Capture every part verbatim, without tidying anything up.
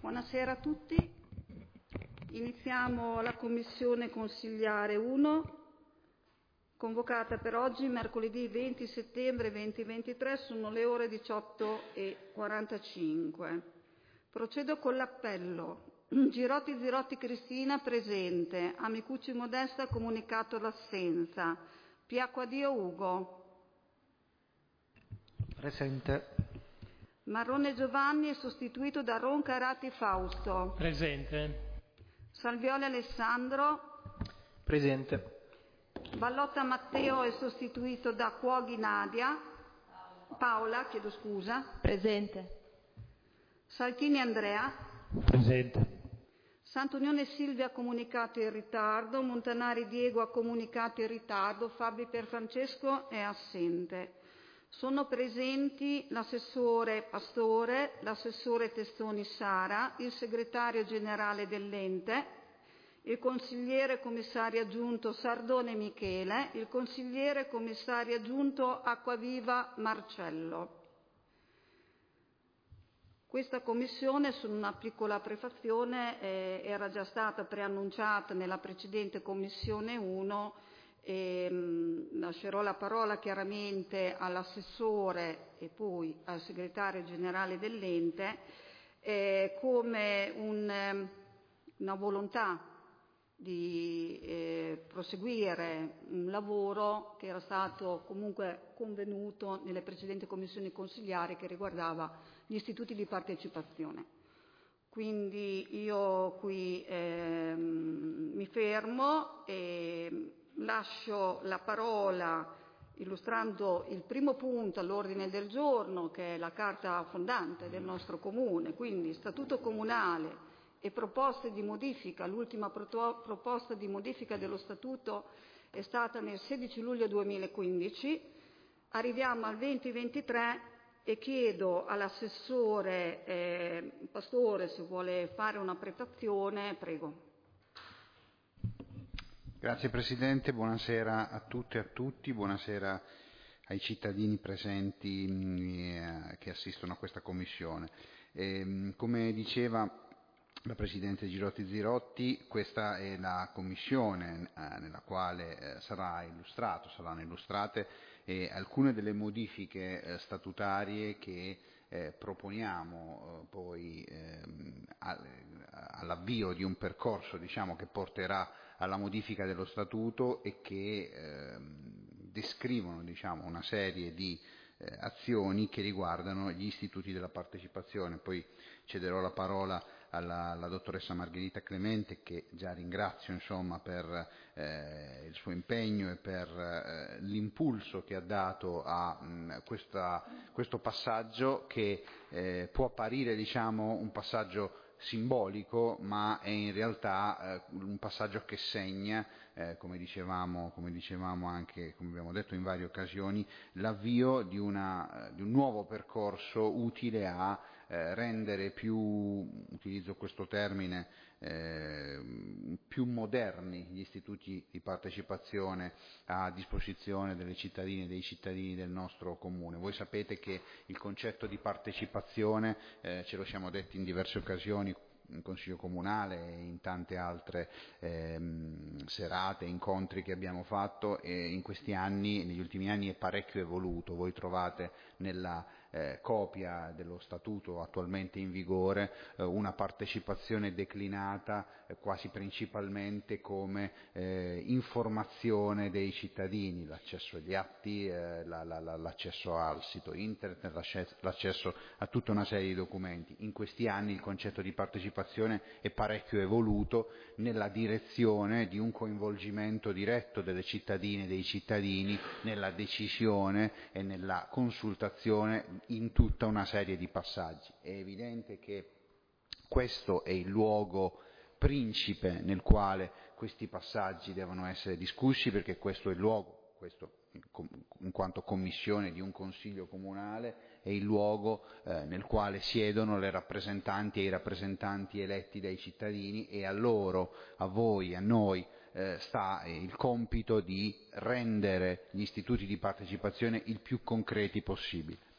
Buonasera a tutti. Iniziamo la Commissione Consigliare uno, convocata per oggi, mercoledì venti settembre duemilaventitré, sono le ore diciotto e quarantacinque. Procedo con l'appello. Girotti Zirotti Cristina, presente. Amicucci Modesta, comunicato l'assenza. Piacquadio Ugo. Presente. Marrone Giovanni è sostituito da Roncarati Fausto. Presente. Salvioli Alessandro. Presente. Ballotta Matteo è sostituito da Cuoghi Nadia. Paola, chiedo scusa. Presente. Saltini Andrea. Presente. Sant'Unione Silvia ha comunicato in ritardo. Montanari Diego ha comunicato in ritardo. Fabi Pierfrancesco è assente. Sono presenti l'assessore Pastore, l'assessore Testoni Sara, il segretario generale dell'ente, il consigliere commissario aggiunto Sardone Michele, il consigliere commissario aggiunto Acquaviva Marcello. Questa commissione, su una piccola prefazione, eh, era già stata preannunciata nella precedente commissione uno. E, mh, lascerò la parola chiaramente all'assessore e poi al segretario generale dell'ente eh, come un, eh, una volontà di eh, proseguire un lavoro che era stato comunque convenuto nelle precedenti commissioni consigliari che riguardava gli istituti di partecipazione. Quindi io qui eh, mi fermo e lascio la parola illustrando il primo punto all'ordine del giorno, che è la carta fondante del nostro comune, quindi statuto comunale e proposte di modifica. L'ultima proposta di modifica dello statuto è stata nel sedici luglio duemilaquindici. Arriviamo al venti ventitré e chiedo all'assessore eh, Pastore se vuole fare una prefazione. Prego. Grazie Presidente, buonasera a tutte e a tutti, buonasera ai cittadini presenti eh, che assistono a questa commissione. E, come diceva la Presidente Girotti Zirotti, questa è la commissione eh, nella quale eh, sarà illustrato, saranno illustrate eh, alcune delle modifiche eh, statutarie che eh, proponiamo eh, poi eh, all'avvio di un percorso, diciamo, che porterà alla modifica dello statuto e che eh, descrivono, diciamo, una serie di eh, azioni che riguardano gli istituti della partecipazione. Poi cederò la parola alla, alla dottoressa Margherita Clemente, che già ringrazio, insomma, per eh, il suo impegno e per eh, l'impulso che ha dato a mh, questa, questo passaggio che eh, può apparire, diciamo, un passaggio simbolico, ma è in realtà eh, un passaggio che segna, eh, come dicevamo, come dicevamo anche, come abbiamo detto in varie occasioni, l'avvio di, una, di un nuovo percorso utile a eh, rendere più, utilizzo questo termine, eh, più moderni gli istituti di partecipazione a disposizione delle cittadine e dei cittadini del nostro comune. Voi sapete che il concetto di partecipazione, eh, ce lo siamo detti in diverse occasioni, in Consiglio Comunale e in tante altre ehm, serate, incontri che abbiamo fatto, e in questi anni, negli ultimi anni, è parecchio evoluto. Voi trovate nella eh, copia dello statuto attualmente in vigore eh, una partecipazione declinata eh, quasi principalmente come eh, informazione dei cittadini, l'accesso agli atti, eh, la, la, la, l'accesso al sito internet, l'accesso a tutta una serie di documenti. In questi anni il concetto di partecipazione è parecchio evoluto nella direzione di un coinvolgimento diretto delle cittadine e dei cittadini nella decisione e nella consultazione in tutta una serie di passaggi. È evidente che questo è il luogo principe nel quale questi passaggi devono essere discussi, perché questo è il luogo, questo in quanto commissione di un consiglio comunale, è il luogo eh, nel quale siedono le rappresentanti e i rappresentanti eletti dai cittadini, e a loro, a voi, a noi eh, sta il compito di rendere gli istituti di partecipazione il più concreti possibile.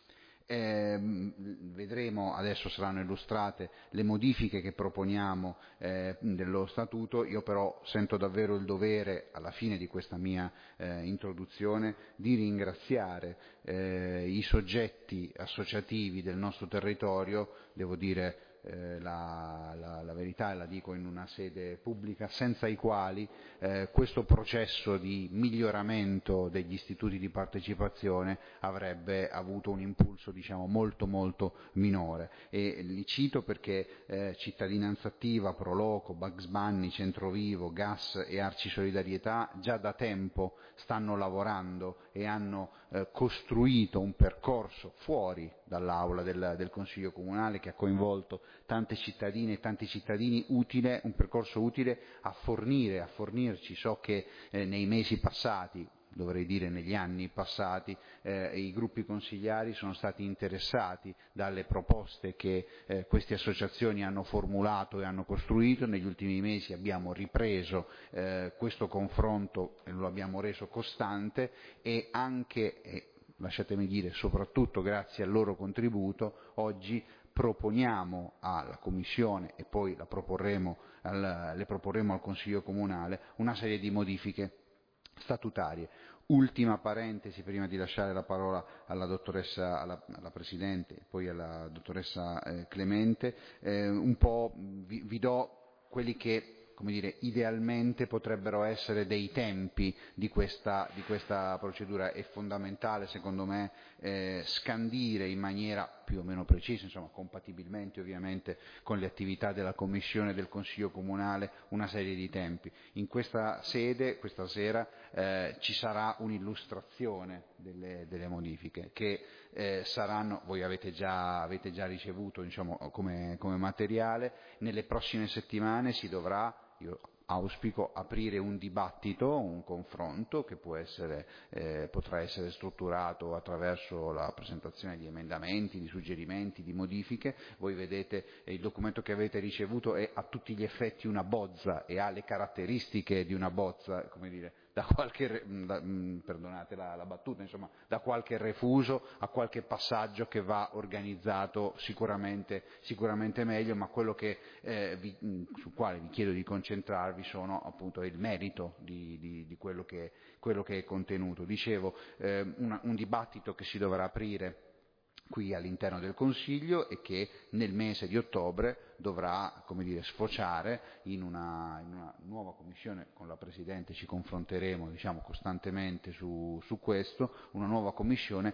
Eh, vedremo, adesso saranno illustrate le modifiche che proponiamo eh, dello Statuto. Io però sento davvero il dovere, alla fine di questa mia eh, introduzione, di ringraziare eh, i soggetti associativi del nostro territorio. Devo dire eh, la, la, la verità, e la dico in una sede pubblica, senza i quali eh, questo processo di miglioramento degli istituti di partecipazione avrebbe avuto un impulso, diciamo, molto molto minore. E li cito perché eh, Cittadinanza Attiva, Proloco, Bugs Bunny, Centrovivo, Gas e Arci Solidarietà già da tempo stanno lavorando e hanno eh, costruito un percorso fuori dall'aula del, del Consiglio Comunale che ha coinvolto tante cittadine e tanti cittadini, utile, un percorso utile a fornire, a fornirci. So che eh, nei mesi passati, dovrei dire negli anni passati, eh, i gruppi consigliari sono stati interessati dalle proposte che eh, queste associazioni hanno formulato e hanno costruito. Negli ultimi mesi abbiamo ripreso eh, questo confronto e lo abbiamo reso costante, e anche, eh, lasciatemi dire, soprattutto grazie al loro contributo, oggi proponiamo alla Commissione, e poi la proporremo al, le proporremo al Consiglio Comunale, una serie di modifiche statutarie. Ultima parentesi prima di lasciare la parola alla dottoressa, alla, alla Presidente e poi alla dottoressa eh, Clemente, eh, un po' vi, vi do quelli che, come dire, idealmente potrebbero essere dei tempi di questa, di questa procedura. È fondamentale, secondo me, eh, scandire in maniera più o meno precisa, insomma, compatibilmente ovviamente con le attività della Commissione e del Consiglio Comunale, una serie di tempi. In questa sede, questa sera, eh, ci sarà un'illustrazione delle, delle modifiche che eh, saranno, voi avete già, avete già ricevuto, diciamo, come, come materiale. Nelle prossime settimane si dovrà, io auspico, aprire un dibattito, un confronto che può essere, eh, potrà essere strutturato attraverso la presentazione di emendamenti, di suggerimenti, di modifiche. Voi vedete eh, il documento che avete ricevuto è a tutti gli effetti una bozza e ha le caratteristiche di una bozza, come dire, da qualche, da, mh, perdonate la, la battuta, insomma, da qualche refuso a qualche passaggio che va organizzato sicuramente, sicuramente meglio, ma quello che, eh, vi, mh, sul quale vi chiedo di concentrarvi sono appunto il merito di, di, di quello, che, quello che è contenuto. Dicevo, eh, una, un dibattito che si dovrà aprire qui all'interno del Consiglio e che nel mese di ottobre dovrà, come dire, sfociare in una, in una nuova commissione. Con la Presidente ci confronteremo, diciamo, costantemente su, su questo, una nuova commissione,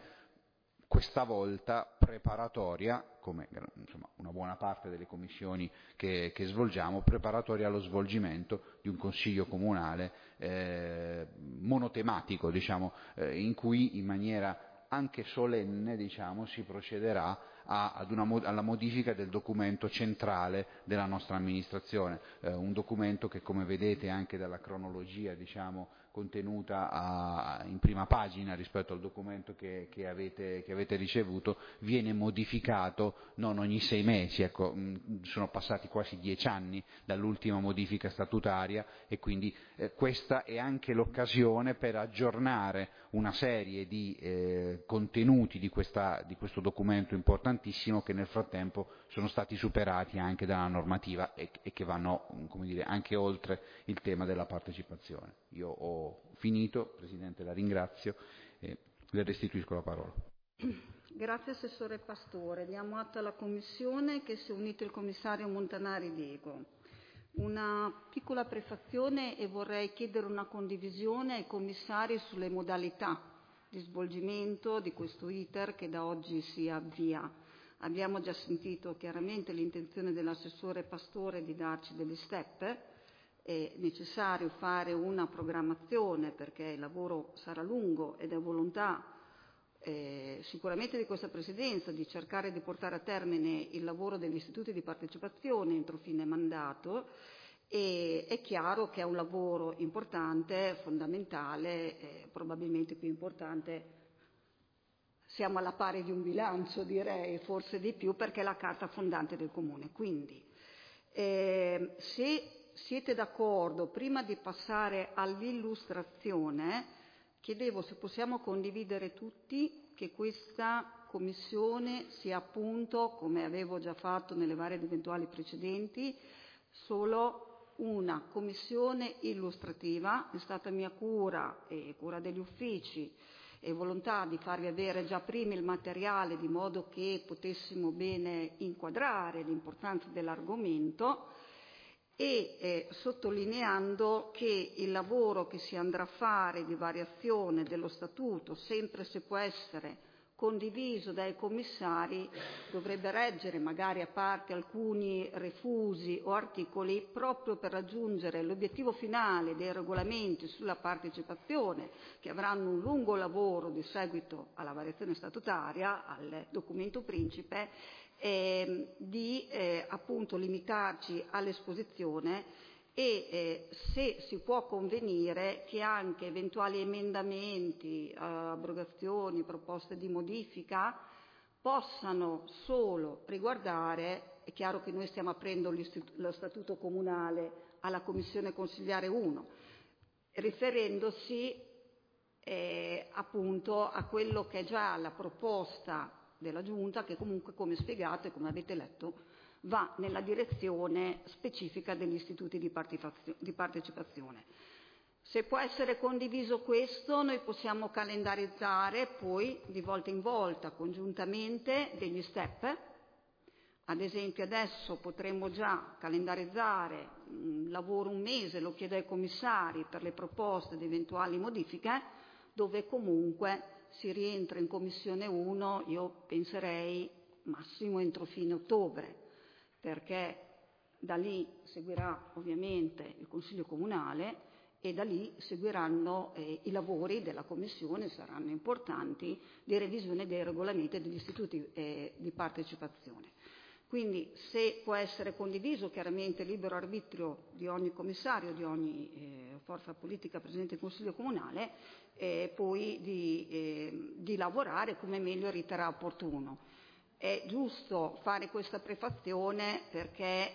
questa volta preparatoria, come insomma una buona parte delle commissioni che, che svolgiamo, preparatoria allo svolgimento di un Consiglio Comunale eh, monotematico, diciamo, eh, in cui in maniera anche solenne, diciamo, si procederà a, ad una, alla modifica del documento centrale della nostra amministrazione, eh, un documento che, come vedete anche dalla cronologia, diciamo, contenuta a, in prima pagina rispetto al documento che, che, avete, che avete ricevuto, viene modificato non ogni sei mesi, ecco, mh, sono passati quasi dieci anni dall'ultima modifica statutaria, e quindi eh, questa è anche l'occasione per aggiornare una serie di eh, contenuti di, questa, di questo documento importantissimo, che nel frattempo sono stati superati anche dalla normativa e, e che vanno, come dire, anche oltre il tema della partecipazione. Io ho finito, Presidente, la ringrazio e le restituisco la parola. Grazie Assessore Pastore. Diamo atto alla Commissione che si è unito il Commissario Montanari Diego. Una piccola prefazione, e vorrei chiedere una condivisione ai commissari sulle modalità di svolgimento di questo iter che da oggi si avvia. Abbiamo già sentito chiaramente l'intenzione dell'assessore Pastore di darci delle step. È necessario fare una programmazione perché il lavoro sarà lungo ed è volontà eh, sicuramente di questa Presidenza di cercare di portare a termine il lavoro degli istituti di partecipazione entro fine mandato, e è chiaro che è un lavoro importante, fondamentale, eh, probabilmente più importante. Siamo alla pari di un bilancio, direi, forse di più, perché è la carta fondante del Comune. Quindi, eh, se siete d'accordo, prima di passare all'illustrazione, chiedevo se possiamo condividere tutti che questa commissione sia appunto, come avevo già fatto nelle varie ed eventuali precedenti, solo una commissione illustrativa. È stata mia cura e cura degli uffici e volontà di farvi avere già prima il materiale di modo che potessimo bene inquadrare l'importanza dell'argomento, e eh, sottolineando che il lavoro che si andrà a fare di variazione dello statuto, sempre se può essere condiviso dai commissari, dovrebbe reggere, magari a parte alcuni refusi o articoli, proprio per raggiungere l'obiettivo finale dei regolamenti sulla partecipazione, che avranno un lungo lavoro di seguito alla variazione statutaria, al documento principe, Eh, di eh, appunto limitarci all'esposizione e eh, se si può convenire che anche eventuali emendamenti, abrogazioni, proposte di modifica possano solo riguardare, è chiaro che noi stiamo aprendo lo statuto comunale alla Commissione Consiliare uno, riferendosi eh, appunto a quello che è già la proposta della Giunta, che comunque, come spiegato e come avete letto, va nella direzione specifica degli istituti di partecipazione. Se può essere condiviso questo, noi possiamo calendarizzare poi di volta in volta congiuntamente degli step. Ad esempio adesso potremmo già calendarizzare un lavoro un mese, lo chiedo ai commissari, per le proposte di eventuali modifiche, dove comunque si rientra in Commissione uno, io penserei massimo entro fine ottobre, perché da lì seguirà ovviamente il Consiglio Comunale e da lì seguiranno eh, i lavori della Commissione, saranno importanti, di revisione dei regolamenti degli istituti eh, di partecipazione. Quindi se può essere condiviso, chiaramente libero arbitrio di ogni commissario, di ogni eh, forza politica presente in Consiglio Comunale, eh, poi di, eh, di lavorare come meglio riterrà opportuno. È giusto fare questa prefazione perché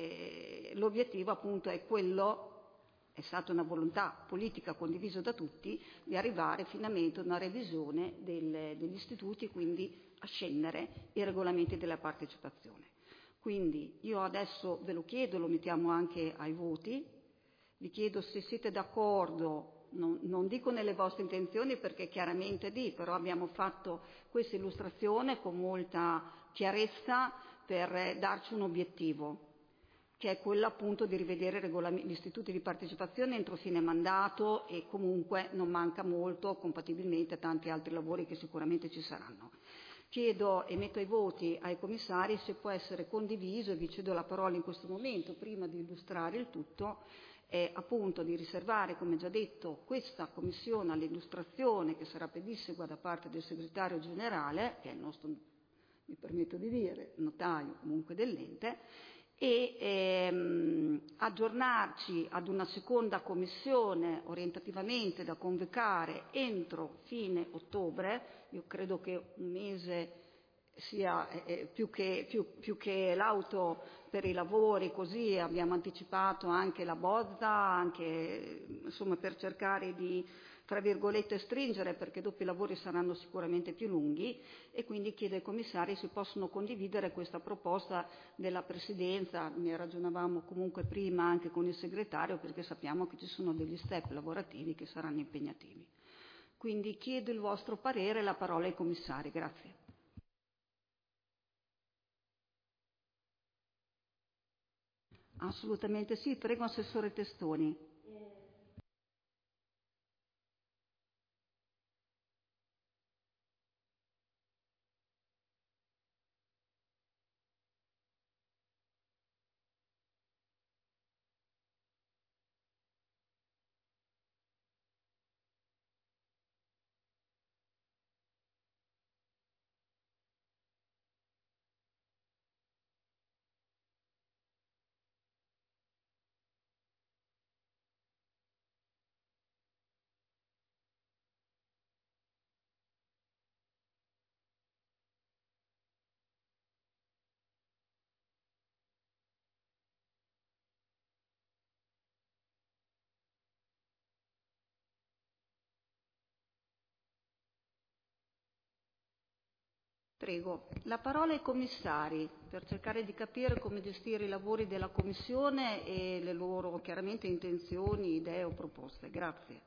eh, l'obiettivo appunto è quello, è stata una volontà politica condivisa da tutti, di arrivare finalmente a una revisione del, degli istituti, quindi a scendere i regolamenti della partecipazione. Quindi io adesso ve lo chiedo, lo mettiamo anche ai voti, vi chiedo se siete d'accordo, non, non dico nelle vostre intenzioni perché chiaramente di, però abbiamo fatto questa illustrazione con molta chiarezza per darci un obiettivo, che è quello appunto di rivedere gli istituti di partecipazione entro fine mandato, e comunque non manca molto compatibilmente a tanti altri lavori che sicuramente ci saranno. Chiedo e metto ai voti ai commissari se può essere condiviso, e vi cedo la parola in questo momento prima di illustrare il tutto, eh, appunto di riservare, come già detto, questa commissione all'illustrazione che sarà pedissequa da parte del segretario generale, che è il nostro, mi permetto di dire, notaio comunque dell'ente, e ehm, aggiornarci ad una seconda commissione orientativamente da convocare entro fine ottobre. Io credo che un mese sia eh, più che, più, più che l'auto per i lavori, così abbiamo anticipato anche la bozza, anche insomma per cercare di, tra virgolette, stringere, perché dopo i lavori saranno sicuramente più lunghi, e quindi chiedo ai commissari se possono condividere questa proposta della Presidenza. Ne ragionavamo comunque prima anche con il segretario, perché sappiamo che ci sono degli step lavorativi che saranno impegnativi. Quindi chiedo il vostro parere e la parola ai commissari. Grazie. Assolutamente sì, prego Assessore Testoni. Prego. La parola ai commissari per cercare di capire come gestire i lavori della Commissione e le loro chiaramente intenzioni, idee o proposte. Grazie.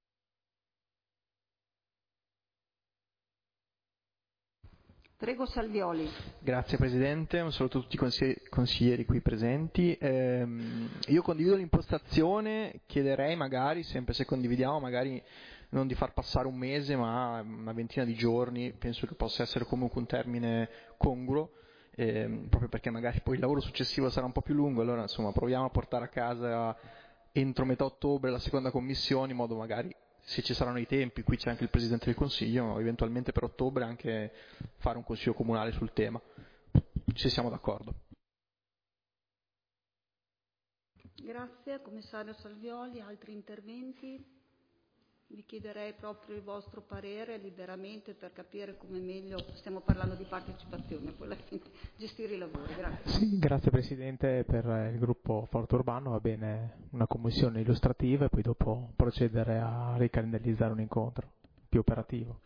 Prego Salvioli. Grazie Presidente, un saluto a tutti i consigli- consiglieri qui presenti. Ehm, io condivido l'impostazione, chiederei magari, sempre se condividiamo, magari non di far passare un mese ma una ventina di giorni, penso che possa essere comunque un termine congruo, ehm, proprio perché magari poi il lavoro successivo sarà un po' più lungo, allora insomma proviamo a portare a casa entro metà ottobre la seconda commissione, in modo magari, se ci saranno i tempi, qui c'è anche il Presidente del Consiglio, eventualmente per ottobre anche fare un Consiglio comunale sul tema, se siamo d'accordo. Grazie, Commissario Salvioli. Altri interventi? Vi chiederei proprio il vostro parere liberamente per capire come meglio, stiamo parlando di partecipazione, poi alla fine gestire i lavori. Grazie. Sì, grazie Presidente. Per il gruppo Forte Urbano va bene una commissione illustrativa e poi dopo procedere a ricalendarizzare un incontro più operativo.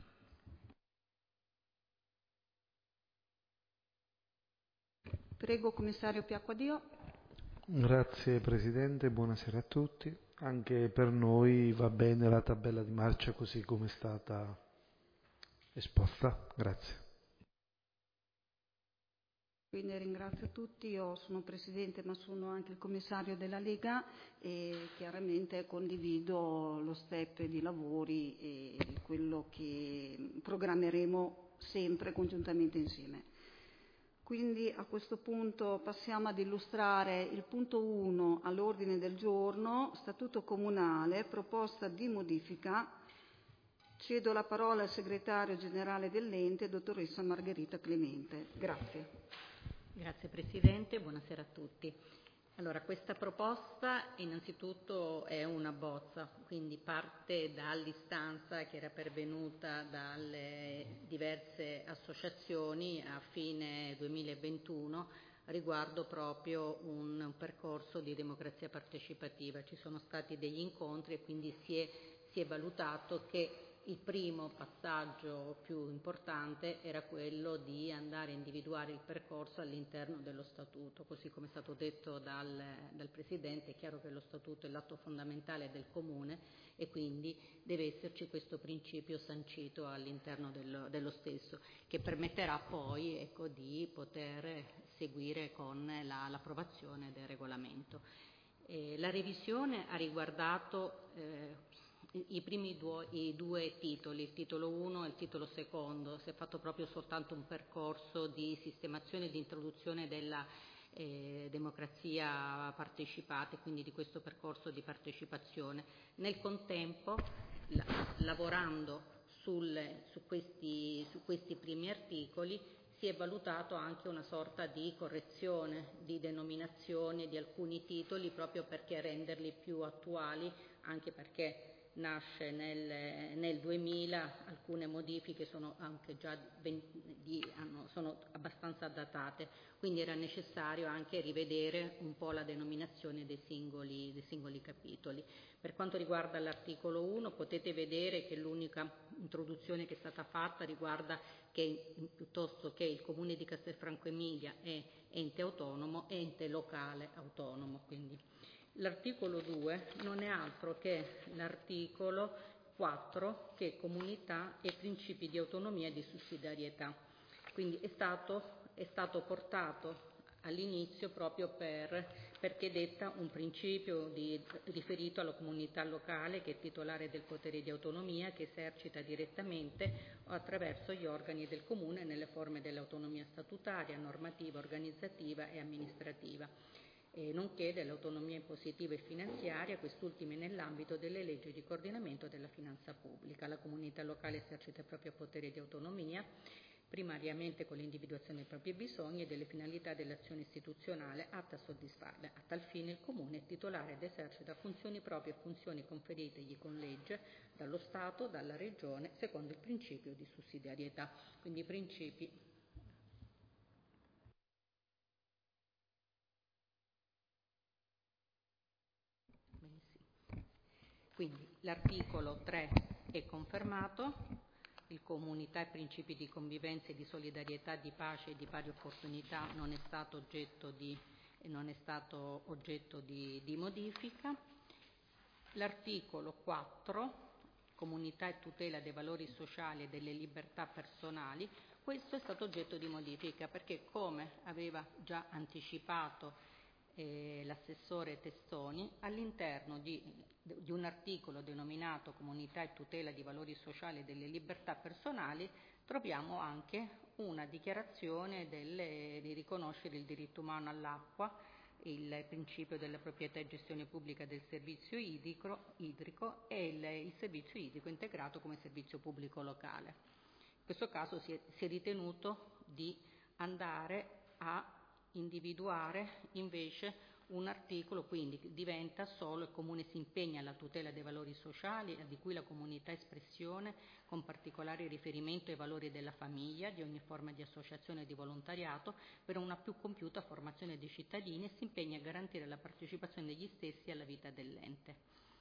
Prego Commissario Piacquadio. Grazie Presidente, buonasera a tutti. Anche per noi va bene la tabella di marcia così come è stata esposta. Grazie. Quindi ringrazio tutti, io sono Presidente ma sono anche il Commissario della Lega e chiaramente condivido lo step di lavori e quello che programmeremo sempre congiuntamente insieme. Quindi a questo punto passiamo ad illustrare il punto uno all'ordine del giorno, Statuto Comunale, proposta di modifica. Cedo la parola al Segretario Generale dell'Ente, Dottoressa Margherita Clemente. Grazie. Grazie Presidente, buonasera a tutti. Allora, questa proposta innanzitutto è una bozza, quindi parte dall'istanza che era pervenuta dalle diverse associazioni a fine duemilaventuno riguardo proprio un, un percorso di democrazia partecipativa. Ci sono stati degli incontri e quindi si è, si è valutato che il primo passaggio più importante era quello di andare a individuare il percorso all'interno dello Statuto, così come è stato detto dal, dal Presidente. È chiaro che lo Statuto è l'atto fondamentale del Comune e quindi deve esserci questo principio sancito all'interno dello, dello stesso, che permetterà poi ecco, di poter seguire con la, l'approvazione del regolamento. Eh, la revisione ha riguardato eh, i primi due, i due titoli, il titolo uno e il titolo secondo. Si è fatto proprio soltanto un percorso di sistemazione e di introduzione della eh, democrazia partecipata, quindi di questo percorso di partecipazione. Nel contempo, la, lavorando sul, su, questi, su questi primi articoli, si è valutato anche una sorta di correzione di denominazioni di alcuni titoli proprio perché renderli più attuali, anche perché nasce nel, nel duemila, alcune modifiche sono anche già venti, di, hanno, sono abbastanza datate, quindi era necessario anche rivedere un po' la denominazione dei singoli, dei singoli capitoli. Per quanto riguarda l'articolo uno, potete vedere che l'unica introduzione che è stata fatta riguarda che piuttosto che il Comune di Castelfranco Emilia è ente autonomo, è ente locale autonomo. Quindi. L'articolo due non è altro che l'articolo quattro, che è comunità e principi di autonomia e di sussidiarietà. Quindi è stato, è stato portato all'inizio proprio per, perché detta un principio di, riferito alla comunità locale che è titolare del potere di autonomia, che esercita direttamente o attraverso gli organi del comune nelle forme dell'autonomia statutaria, normativa, organizzativa e amministrativa, Eh, nonché dell'autonomia impositiva e finanziaria, quest'ultime nell'ambito delle leggi di coordinamento della finanza pubblica. La comunità locale esercita il proprio potere di autonomia, primariamente con l'individuazione dei propri bisogni e delle finalità dell'azione istituzionale atta a soddisfarle. A tal fine il Comune è titolare ed esercita funzioni proprie e funzioni conferitegli con legge dallo Stato, dalla Regione, secondo il principio di sussidiarietà. Quindi i principi Quindi l'articolo tre è confermato, il comunità e principi di convivenza e di solidarietà, di pace e di pari opportunità non è stato oggetto di, non è stato oggetto di, di modifica. L'articolo quattro, comunità e tutela dei valori sociali e delle libertà personali, questo è stato oggetto di modifica perché, come aveva già anticipato eh, l'assessore Testoni, all'interno di, di un articolo denominato comunità e tutela di valori sociali e delle libertà personali troviamo anche una dichiarazione del, di riconoscere il diritto umano all'acqua, il principio della proprietà e gestione pubblica del servizio idrico, idrico e il, il servizio idrico integrato come servizio pubblico locale. In questo caso si è, si è ritenuto di andare a individuare invece un articolo, quindi diventa solo il Comune si impegna alla tutela dei valori sociali di cui la comunità è espressione, con particolare riferimento ai valori della famiglia, di ogni forma di associazione e di volontariato, per una più compiuta formazione dei cittadini e si impegna a garantire la partecipazione degli stessi alla vita dell'ente.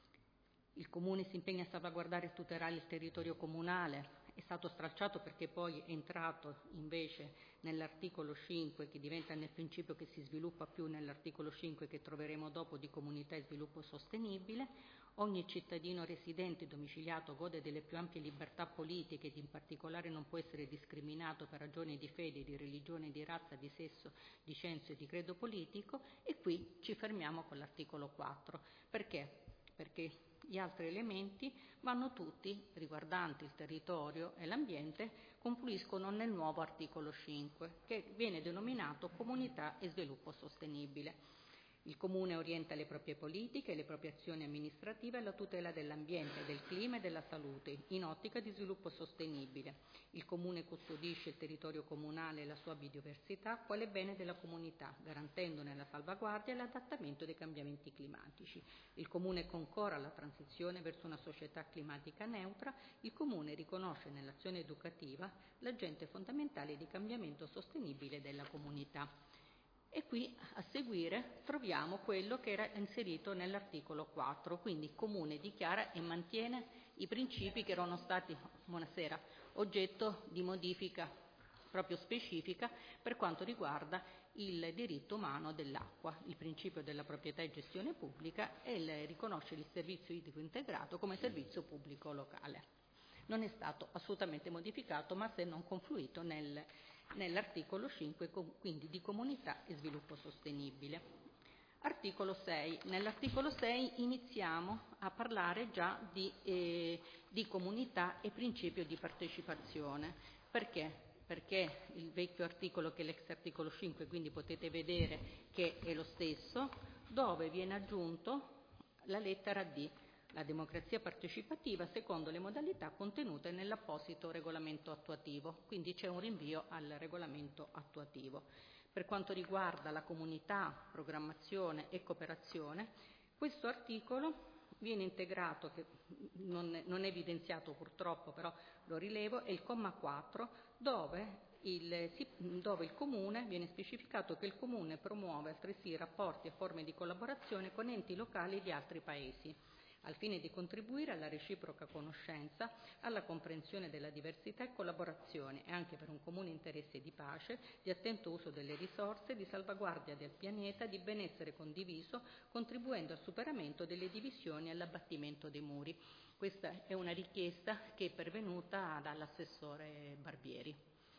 Il Comune si impegna a salvaguardare e tutelare il territorio comunale, è stato stralciato perché poi è entrato invece nell'articolo cinque, che diventa nel principio che si sviluppa più nell'articolo cinque che troveremo dopo di comunità e sviluppo sostenibile. Ogni cittadino residente domiciliato gode delle più ampie libertà politiche ed in particolare non può essere discriminato per ragioni di fede, di religione, di razza, di sesso, di censo e di credo politico, e qui ci fermiamo con l'articolo quattro. Perché? Perché gli altri elementi vanno tutti, riguardanti il territorio e l'ambiente, confluiscono nel nuovo articolo cinque, che viene denominato comunità e sviluppo sostenibile. Il Comune orienta le proprie politiche e le proprie azioni amministrative alla tutela dell'ambiente, del clima e della salute, in ottica di sviluppo sostenibile. Il Comune custodisce il territorio comunale e la sua biodiversità quale bene della comunità, garantendone la salvaguardia e l'adattamento dei cambiamenti climatici. Il Comune concorre alla transizione verso una società climatica neutra. Il Comune riconosce nell'azione educativa l'agente fondamentale di cambiamento sostenibile della comunità. E qui a seguire troviamo quello che era inserito nell'articolo quattro, quindi il Comune dichiara e mantiene i principi che erano stati, buonasera, oggetto di modifica proprio specifica per quanto riguarda il diritto umano dell'acqua, il principio della proprietà e gestione pubblica e il riconoscere il servizio idrico integrato come servizio pubblico locale. Non è stato assolutamente modificato, ma se non confluito nel nell'articolo cinque, quindi di comunità e sviluppo sostenibile. Articolo sei. Nell'articolo sei iniziamo a parlare già di, eh, di comunità e principio di partecipazione. Perché? Perché il vecchio articolo che è l'ex articolo cinque, quindi potete vedere che è lo stesso, dove viene aggiunto la lettera D, la democrazia partecipativa secondo le modalità contenute nell'apposito regolamento attuativo, quindi c'è un rinvio al regolamento attuativo. Per quanto riguarda la comunità, programmazione e cooperazione, questo articolo viene integrato, che non è, non è evidenziato purtroppo, però lo rilevo, è il comma quattro, dove il, dove il Comune, viene specificato che il Comune promuove altresì rapporti e forme di collaborazione con enti locali di altri Paesi, al fine di contribuire alla reciproca conoscenza, alla comprensione della diversità e collaborazione, e anche per un comune interesse di pace, di attento uso delle risorse, di salvaguardia del pianeta, di benessere condiviso, contribuendo al superamento delle divisioni e all'abbattimento dei muri. Questa è una richiesta che è pervenuta dall'assessore Barbieri.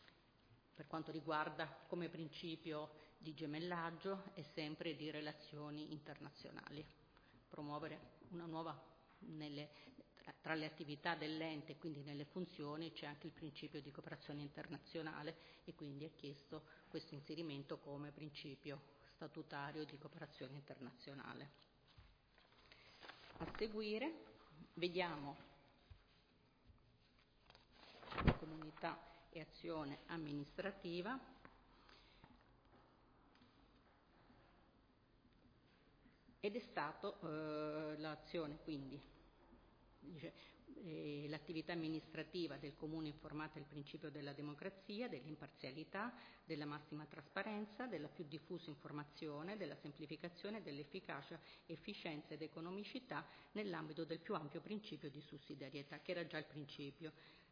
Per quanto riguarda come principio di gemellaggio e sempre di relazioni internazionali. Promuovere una nuova, nelle, tra, tra le attività dell'ente, quindi nelle funzioni, c'è anche il principio di cooperazione internazionale e quindi è chiesto questo inserimento come principio statutario di cooperazione internazionale. A seguire vediamo comunità e azione amministrativa. Ed è stato eh, l'azione, quindi, dice, eh, l'attività amministrativa del Comune informata del principio della democrazia, dell'imparzialità, della massima trasparenza, della più diffusa informazione, della semplificazione, dell'efficacia, efficienza ed economicità nell'ambito del più ampio principio di sussidiarietà, che era già il principio.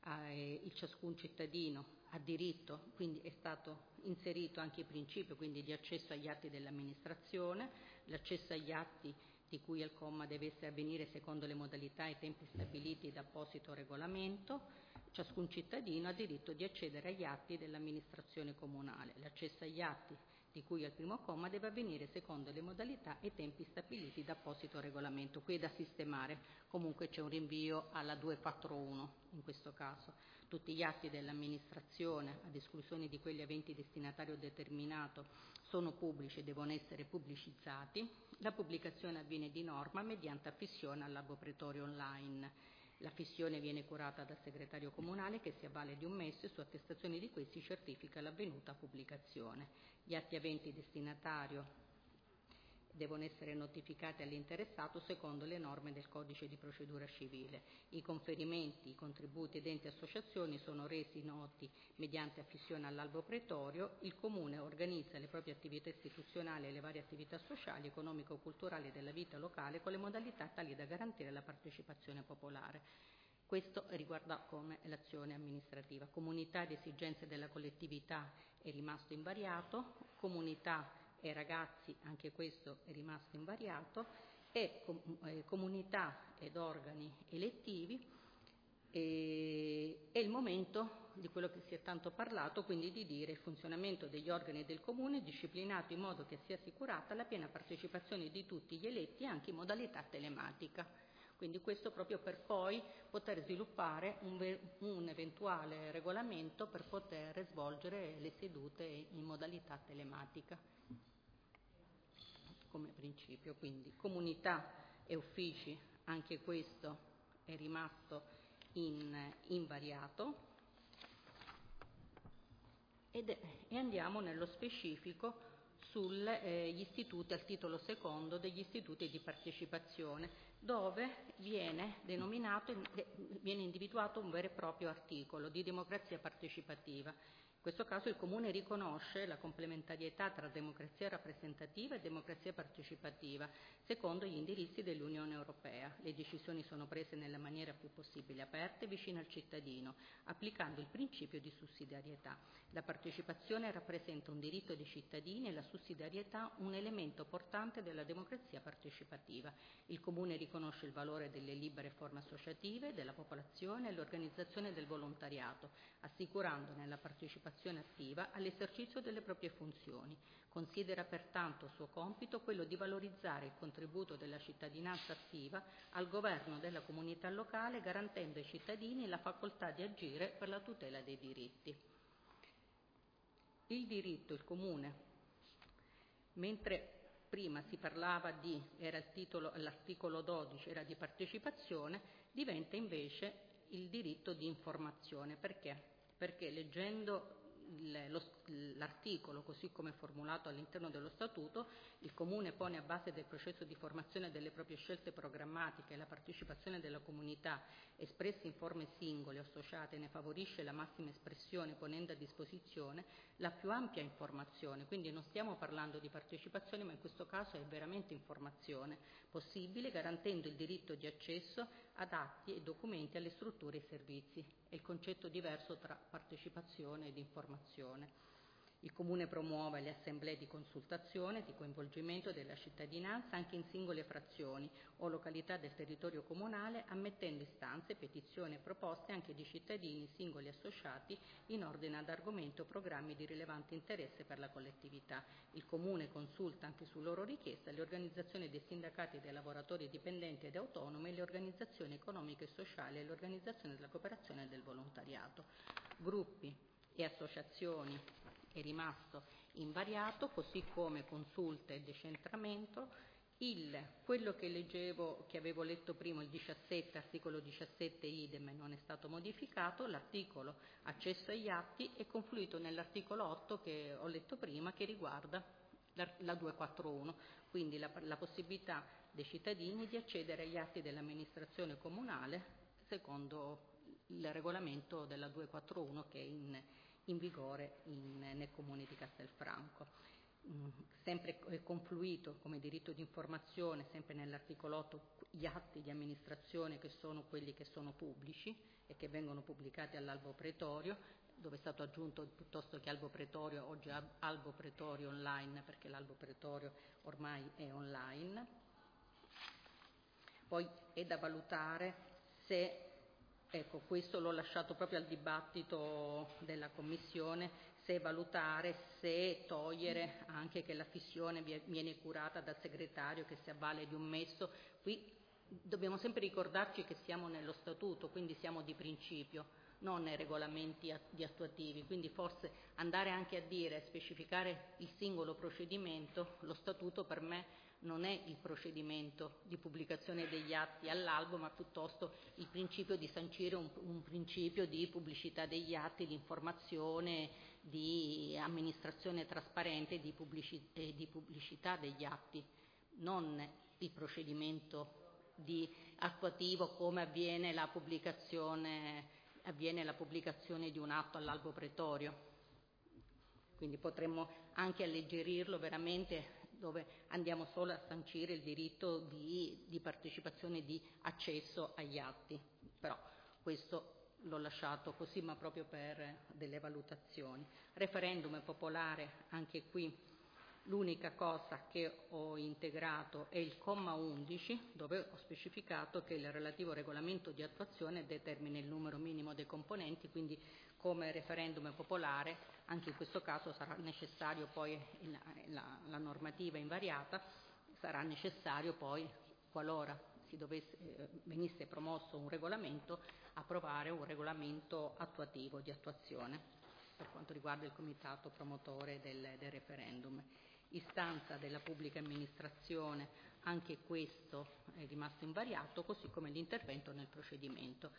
eh, il ciascun cittadino ha diritto, quindi è stato inserito anche il principio quindi di accesso agli atti dell'amministrazione, l'accesso agli atti di cui al comma deve essere avvenire secondo le modalità e i tempi stabiliti da apposito regolamento. Ciascun cittadino ha diritto di accedere agli atti dell'amministrazione comunale. L'accesso agli atti di cui al primo comma deve avvenire secondo le modalità e i tempi stabiliti da apposito regolamento. Qui è da sistemare, comunque c'è un rinvio alla duecentoquarantuno in questo caso. Tutti gli atti dell'amministrazione, ad esclusione di quelli aventi destinatario determinato, sono pubblici e devono essere pubblicizzati. La pubblicazione avviene di norma mediante affissione all'albo pretorio online. La fissione viene curata dal segretario comunale che si avvale di un mese e su attestazione di questi certifica l'avvenuta pubblicazione. Gli atti aventi destinatario devono essere notificati all'interessato secondo le norme del codice di procedura civile. I conferimenti, i contributi ed enti associazioni sono resi noti mediante affissione all'albo pretorio. Il Comune organizza le proprie attività istituzionali e le varie attività sociali, economico-culturali della vita locale con le modalità tali da garantire la partecipazione popolare. Questo riguarda come l'azione amministrativa. Comunità ed esigenze della collettività è rimasto invariato, comunità e ragazzi, anche questo è rimasto invariato, e com- eh, comunità ed organi elettivi, e, è il momento di quello che si è tanto parlato, quindi di dire il funzionamento degli organi del Comune disciplinato in modo che sia assicurata la piena partecipazione di tutti gli eletti anche in modalità telematica. Quindi questo proprio per poi poter sviluppare un, ve- un eventuale regolamento per poter svolgere le sedute in modalità telematica come principio. Quindi comunità e uffici, anche questo è rimasto in, invariato. Ed è, e andiamo nello specifico sugli eh, istituti, al titolo secondo degli istituti di partecipazione, dove viene denominato, viene individuato un vero e proprio articolo di democrazia partecipativa. In questo caso il Comune riconosce la complementarietà tra democrazia rappresentativa e democrazia partecipativa, secondo gli indirizzi dell'Unione Europea. Le decisioni sono prese nella maniera più possibile aperta e vicina al cittadino, applicando il principio di sussidiarietà. La partecipazione rappresenta un diritto dei cittadini e la sussidiarietà un elemento portante della democrazia partecipativa. Il Comune riconosce il valore delle libere forme associative, della popolazione e l'organizzazione del volontariato, assicurandone la partecipazione attiva all'esercizio delle proprie funzioni. Considera pertanto suo compito quello di valorizzare il contributo della cittadinanza attiva al governo della comunità locale, garantendo ai cittadini la facoltà di agire per la tutela dei diritti. Il diritto, il Comune, mentre prima si parlava di, era il titolo, l'articolo dodici era di partecipazione, diventa invece il diritto di informazione. Perché? Perché leggendo l'articolo così come formulato all'interno dello Statuto, il Comune pone a base del processo di formazione delle proprie scelte programmatiche la partecipazione della comunità espressa in forme singole o associate, ne favorisce la massima espressione ponendo a disposizione la più ampia informazione. Quindi non stiamo parlando di partecipazione, ma in questo caso è veramente informazione possibile, garantendo il diritto di accesso ad atti e documenti, alle strutture e ai servizi. È il concetto diverso tra partecipazione ed informazione. Il Comune promuove le assemblee di consultazione, di coinvolgimento della cittadinanza anche in singole frazioni o località del territorio comunale, ammettendo istanze, petizioni e proposte anche di cittadini singoli associati in ordine ad argomenti o programmi di rilevante interesse per la collettività. Il Comune consulta anche su loro richiesta le organizzazioni dei sindacati dei lavoratori dipendenti ed autonomi, le organizzazioni economiche e sociali e le organizzazioni della cooperazione e del volontariato. Gruppi e associazioni è rimasto invariato, così come consulte e decentramento. Il, quello che leggevo, che avevo letto prima, il diciassette, articolo diciassette idem, non è stato modificato. L'articolo accesso agli atti è confluito nell'articolo otto che ho letto prima, che riguarda la, la duecentoquarantuno, quindi la, la possibilità dei cittadini di accedere agli atti dell'amministrazione comunale secondo il regolamento della duecentoquarantuno che è in in vigore in, nel comune di Castelfranco. sempre confluito come diritto di informazione, sempre nell'articolo otto, gli atti di amministrazione che sono quelli che sono pubblici e che vengono pubblicati all'albo pretorio, dove è stato aggiunto piuttosto che albo pretorio, oggi albo pretorio online, perché l'albo pretorio ormai è online. Poi è da valutare se, ecco, questo l'ho lasciato proprio al dibattito della Commissione, se valutare, se togliere anche che la fissione viene curata dal segretario che si avvale di un messo. Qui dobbiamo sempre ricordarci che siamo nello statuto, quindi siamo di principio, non nei regolamenti di attuativi, quindi forse andare anche a dire, specificare il singolo procedimento, lo statuto per me non è il procedimento di pubblicazione degli atti all'albo, ma piuttosto il principio di sancire un, un principio di pubblicità degli atti, di informazione, di amministrazione trasparente di, pubblici, eh, di pubblicità degli atti, non il procedimento di attuativo come avviene la pubblicazione, avviene la pubblicazione di un atto all'albo pretorio. Quindi potremmo anche alleggerirlo veramente, dove andiamo solo a sancire il diritto di, di partecipazione, di accesso agli atti. Però questo l'ho lasciato così, ma proprio per delle valutazioni. Referendum popolare, anche qui l'unica cosa che ho integrato è il comma undici, dove ho specificato che il relativo regolamento di attuazione determina il numero minimo dei componenti, quindi come referendum popolare anche in questo caso sarà necessario poi la, la, la normativa invariata, sarà necessario poi, qualora si dovesse, eh, venisse promosso un regolamento, approvare un regolamento attuativo di attuazione per quanto riguarda il comitato promotore del, del referendum. Istanza della pubblica amministrazione, anche questo è rimasto invariato, così come l'intervento nel procedimento.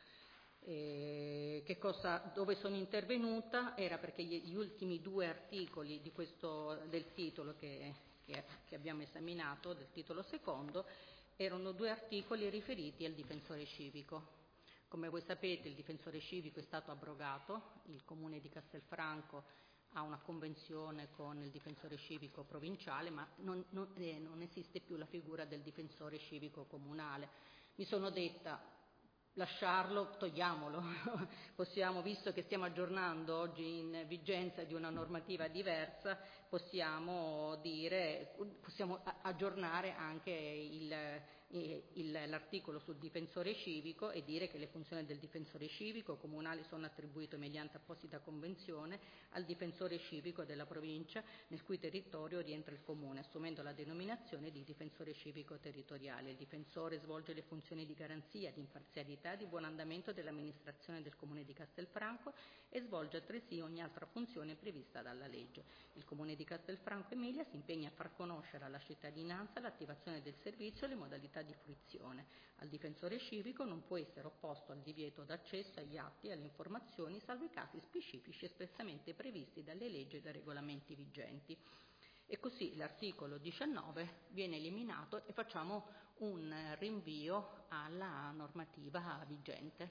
Eh, che cosa, dove sono intervenuta era perché gli, gli ultimi due articoli di questo, del titolo che, che, che abbiamo esaminato, del titolo secondo, erano due articoli riferiti al difensore civico. Come voi sapete il difensore civico è stato abrogato, il Comune di Castelfranco ha una convenzione con il difensore civico provinciale, ma non, non, eh, non esiste più la figura del difensore civico comunale. Mi sono detta, lasciarlo, togliamolo, possiamo, visto che stiamo aggiornando oggi in vigenza di una normativa diversa, possiamo dire, possiamo aggiornare anche il, il, l'articolo sul difensore civico e dire che le funzioni del difensore civico comunale sono attribuite mediante apposita convenzione al difensore civico della provincia nel cui territorio rientra il comune, assumendo la denominazione di difensore civico territoriale. Il difensore svolge le funzioni di garanzia, di imparzialità, di buon andamento dell'amministrazione del Comune di Castelfranco e svolge altresì ogni altra funzione prevista dalla legge. Il Comune di Castelfranco Emilia si impegna a far conoscere alla cittadinanza l'attivazione del servizio e le modalità di fruizione. Al difensore civico non può essere opposto al divieto d'accesso agli atti e alle informazioni, salvo i casi specifici espressamente previsti dalle leggi e dai regolamenti vigenti. E così l'articolo diciannove viene eliminato e facciamo un rinvio alla normativa vigente.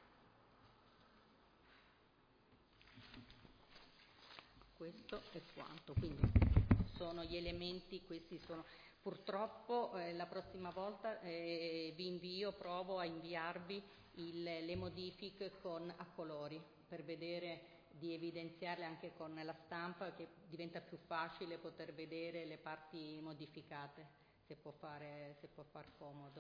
Questo è quanto, quindi sono gli elementi, questi sono. Purtroppo eh, la prossima volta eh, vi invio, provo a inviarvi il, le modifiche con, a colori per vedere, di evidenziarle anche con la stampa, che diventa più facile poter vedere le parti modificate, se può fare, se può far comodo.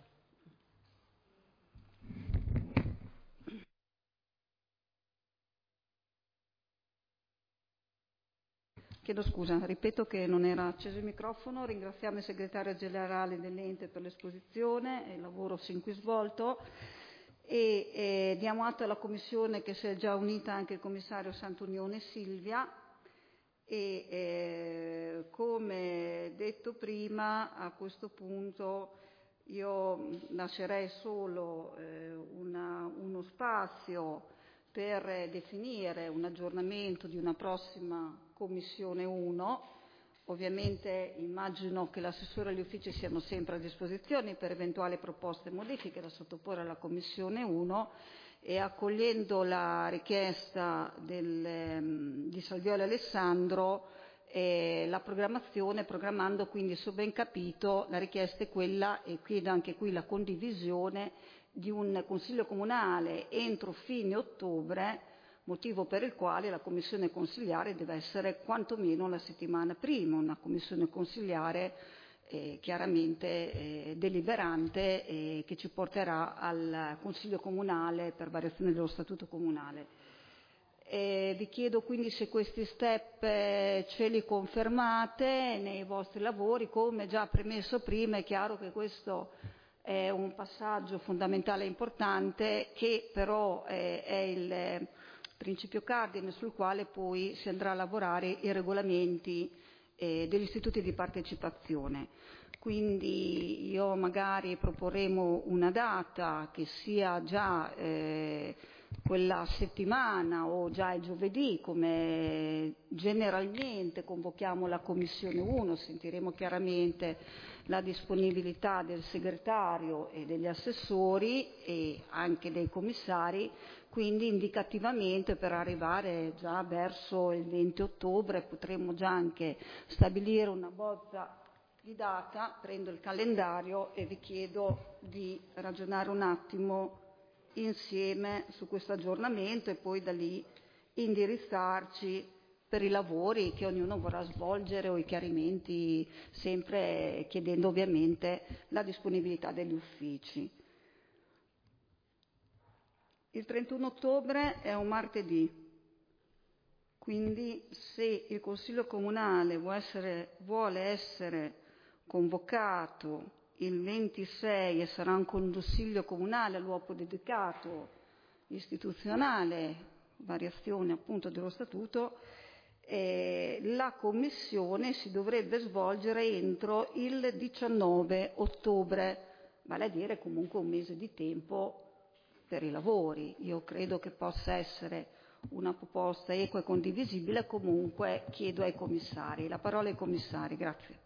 Chiedo scusa, ripeto che non era acceso il microfono. Ringraziamo il segretario generale dell'ente per l'esposizione e il lavoro sin qui svolto e eh, diamo atto alla Commissione che si è già unita anche il commissario Santunione Silvia e eh, come detto prima a questo punto io lascerei solo eh, una, uno spazio per definire un aggiornamento di una prossima Commissione uno, ovviamente immagino che l'assessore e gli uffici siano sempre a disposizione per eventuali proposte e modifiche da sottoporre alla Commissione uno e accogliendo la richiesta del, di Salvioli Alessandro eh, la programmazione, programmando quindi, se ho ben capito, la richiesta è quella, e chiedo anche qui la condivisione, di un Consiglio Comunale entro fine ottobre, motivo per il quale la Commissione Consiliare deve essere quantomeno la settimana prima, una Commissione Consiliare eh, chiaramente eh, deliberante eh, che ci porterà al Consiglio Comunale per variazione dello Statuto Comunale. Eh, vi chiedo quindi se questi step eh, ce li confermate nei vostri lavori. Come già premesso prima, è chiaro che questo è un passaggio fondamentale e importante, che però eh, è il eh, principio cardine sul quale poi si andrà a lavorare i regolamenti eh, degli istituti di partecipazione. Quindi io magari proporremo una data che sia già eh, quella settimana o già il giovedì, come generalmente convochiamo la Commissione uno, sentiremo chiaramente la disponibilità del segretario e degli assessori e anche dei commissari, quindi indicativamente per arrivare già verso il venti ottobre potremmo già anche stabilire una bozza di data. Prendo il calendario e vi chiedo di ragionare un attimo insieme su questo aggiornamento e poi da lì indirizzarci per i lavori che ognuno vorrà svolgere o i chiarimenti, sempre chiedendo ovviamente la disponibilità degli uffici. Il trentuno ottobre è un martedì, quindi se il Consiglio Comunale vuole essere, vuole essere convocato il ventisei e sarà un Consiglio Comunale all'uopo dedicato istituzionale, variazione appunto dello Statuto, eh, la Commissione si dovrebbe svolgere entro il diciannove ottobre, vale a dire comunque un mese di tempo per i lavori. Io credo che possa essere una proposta equa e condivisibile, comunque chiedo ai commissari. La parola ai commissari, grazie.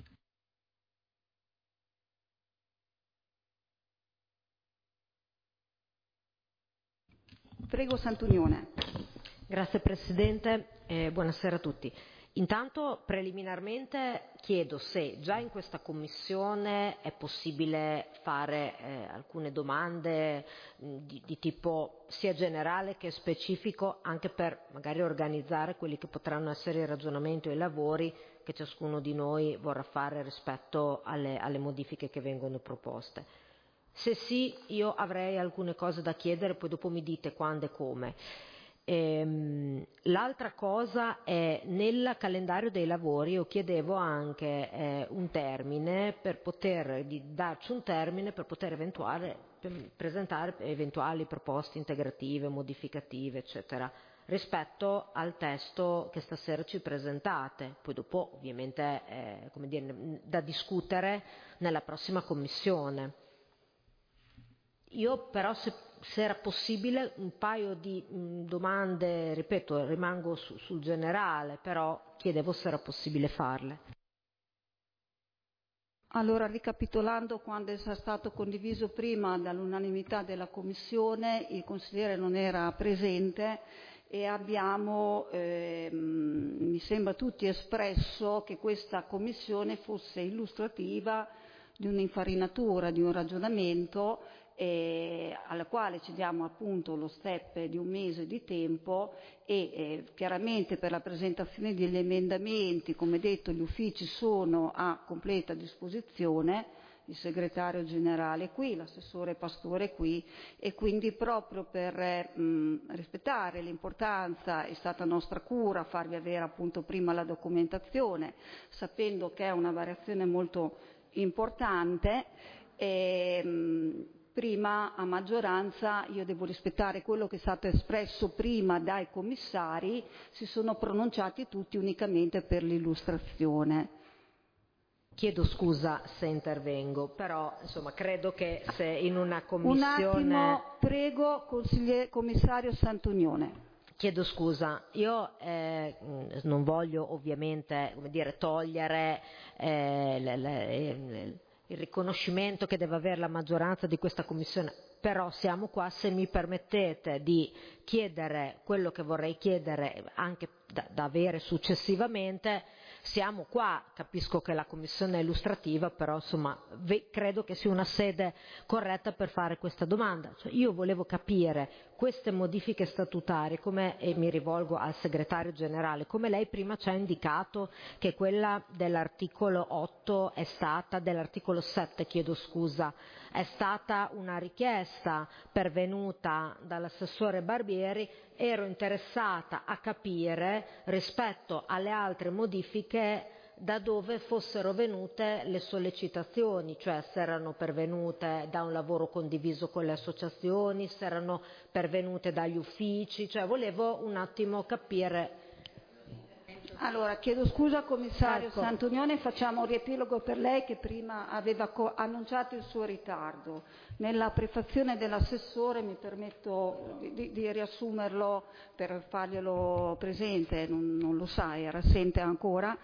Prego Santunione. Grazie Presidente, eh, buonasera a tutti. Intanto preliminarmente chiedo se già in questa Commissione è possibile fare eh, alcune domande mh, di, di tipo sia generale che specifico, anche per magari organizzare quelli che potranno essere i ragionamenti o i lavori che ciascuno di noi vorrà fare rispetto alle, alle modifiche che vengono proposte. Se sì, io avrei alcune cose da chiedere, poi dopo mi dite quando e come. Ehm, l'altra cosa è, nel calendario dei lavori io chiedevo anche eh, un termine per poter, di darci un termine per poter eventuale, per presentare eventuali proposte integrative, modificative, eccetera, rispetto al testo che stasera ci presentate. Poi dopo ovviamente eh, come dire, da discutere nella prossima commissione. Io però, se, se era possibile, un paio di mh, domande, ripeto, rimango su, sul generale, però chiedevo se era possibile farle. Allora, ricapitolando, quando è stato condiviso prima dall'unanimità della Commissione, il consigliere non era presente e abbiamo, eh, mi sembra tutti espresso, che questa Commissione fosse illustrativa di un'infarinatura, di un ragionamento Eh, alla quale ci diamo appunto lo step di un mese di tempo e eh, chiaramente per la presentazione degli emendamenti, come detto, gli uffici sono a completa disposizione, il segretario generale qui, l'assessore Pastore qui, e quindi proprio per eh, mh, rispettare l'importanza è stata nostra cura farvi avere appunto prima la documentazione, sapendo che è una variazione molto importante. E, mh, prima a maggioranza, io devo rispettare quello che è stato espresso prima dai commissari, si sono pronunciati tutti unicamente per l'illustrazione. Chiedo scusa se intervengo, però insomma credo che se in una commissione... Un attimo, prego, commissario Santunione. Chiedo scusa, io eh, non voglio ovviamente, come dire, togliere eh, le, le, le, il riconoscimento che deve avere la maggioranza di questa Commissione, però siamo qua, se mi permettete di chiedere quello che vorrei chiedere anche da, da avere successivamente. Siamo qua, capisco che la commissione è illustrativa, però insomma ve, credo che sia una sede corretta per fare questa domanda. Cioè, io volevo capire queste modifiche statutarie, come, e mi rivolgo al segretario generale, come lei prima ci ha indicato che quella dell'articolo otto è stata, dell'articolo sette chiedo scusa, è stata una richiesta pervenuta dall'assessore Barbieri, ero interessata a capire rispetto alle altre modifiche da dove fossero venute le sollecitazioni, cioè se erano pervenute da un lavoro condiviso con le associazioni, se erano pervenute dagli uffici, cioè volevo un attimo capire. Allora, chiedo scusa commissario Ecco. Santonione, facciamo un riepilogo per lei che prima aveva co- annunciato il suo ritardo. Nella prefazione dell'assessore mi permetto di, di, di riassumerlo per farglielo presente, non, non lo sa, era assente ancora,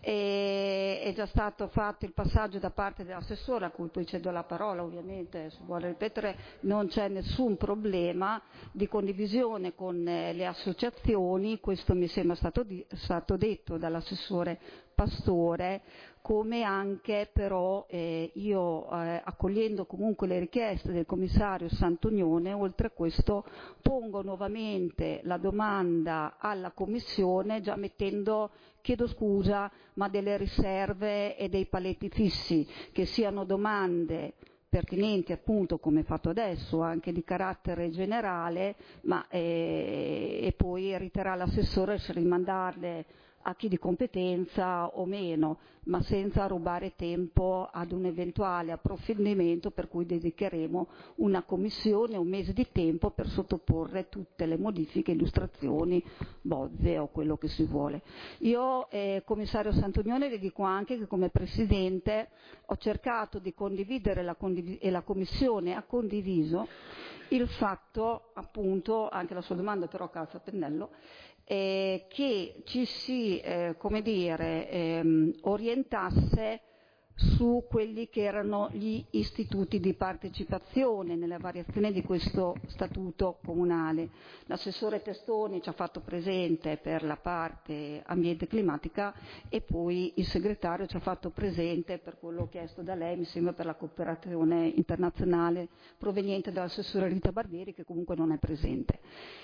e, è già stato fatto il passaggio da parte dell'assessore, a cui poi cedo la parola ovviamente, se vuole ripetere, non c'è nessun problema di condivisione con eh, le associazioni, questo mi sembra stato, di, stato detto dall'assessore Pastore, come anche però eh, io eh, accogliendo comunque le richieste del commissario Santonione, oltre a questo pongo nuovamente la domanda alla Commissione già mettendo, chiedo scusa, ma delle riserve e dei paletti fissi, che siano domande pertinenti appunto come fatto adesso anche di carattere generale, ma eh, e poi riterrà l'assessore se rimandarle a chi di competenza o meno, ma senza rubare tempo ad un eventuale approfondimento per cui dedicheremo una commissione, un mese di tempo per sottoporre tutte le modifiche, illustrazioni, bozze o quello che si vuole. Io, eh, commissario Santonione, le dico anche che come Presidente ho cercato di condividere la condiv- e la Commissione ha condiviso il fatto, appunto, anche la sua domanda però calza a pennello, Eh, che ci si, eh, come dire, ehm, orientasse su quelli che erano gli istituti di partecipazione nella variazione di questo statuto comunale. L'assessore Testoni ci ha fatto presente per la parte ambiente climatica e poi il segretario ci ha fatto presente per quello chiesto da lei, mi sembra per la cooperazione internazionale proveniente dall'assessore Rita Barbieri, che comunque non è presente.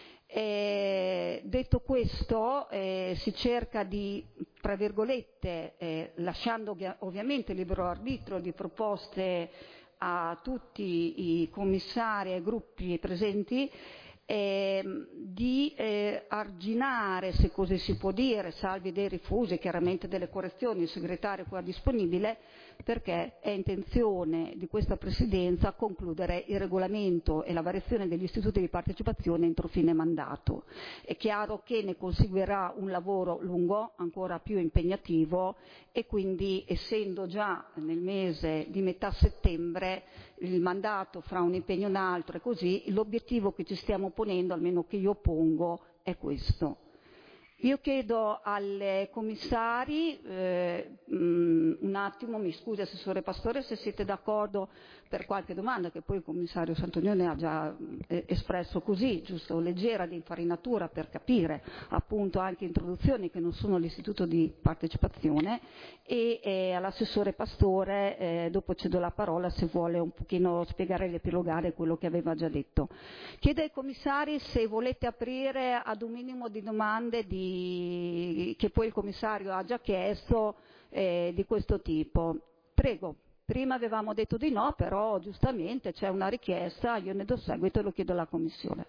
Eh, detto questo, eh, si cerca di, tra virgolette, eh, lasciando ovvia- ovviamente libero arbitrio di proposte a tutti i commissari e gruppi presenti, eh, di eh, arginare, se così si può dire, salvi dei rifusi, chiaramente delle correzioni, il segretario qua disponibile, perché è intenzione di questa Presidenza concludere il regolamento e la variazione degli istituti di partecipazione entro fine mandato. È chiaro che ne conseguirà un lavoro lungo, ancora più impegnativo, e quindi essendo già nel mese di metà settembre il mandato fra un impegno e un altro e così, l'obiettivo che ci stiamo ponendo, almeno che io pongo, è questo. Io chiedo alle commissari, eh, mh, un attimo, mi scusi Assessore Pastore, se siete d'accordo per qualche domanda che poi il commissario Santonione ha già eh, espresso così, giusto, leggera di infarinatura per capire appunto anche introduzioni che non sono l'istituto di partecipazione, e eh, all'assessore Pastore eh, dopo cedo la parola se vuole un pochino spiegare e riepilogare quello che aveva già detto. Chiedo ai commissari se volete aprire ad un minimo di domande di che poi il commissario ha già chiesto eh, di questo tipo. Prego, prima avevamo detto di no, però giustamente c'è una richiesta, io ne do seguito e lo chiedo alla Commissione.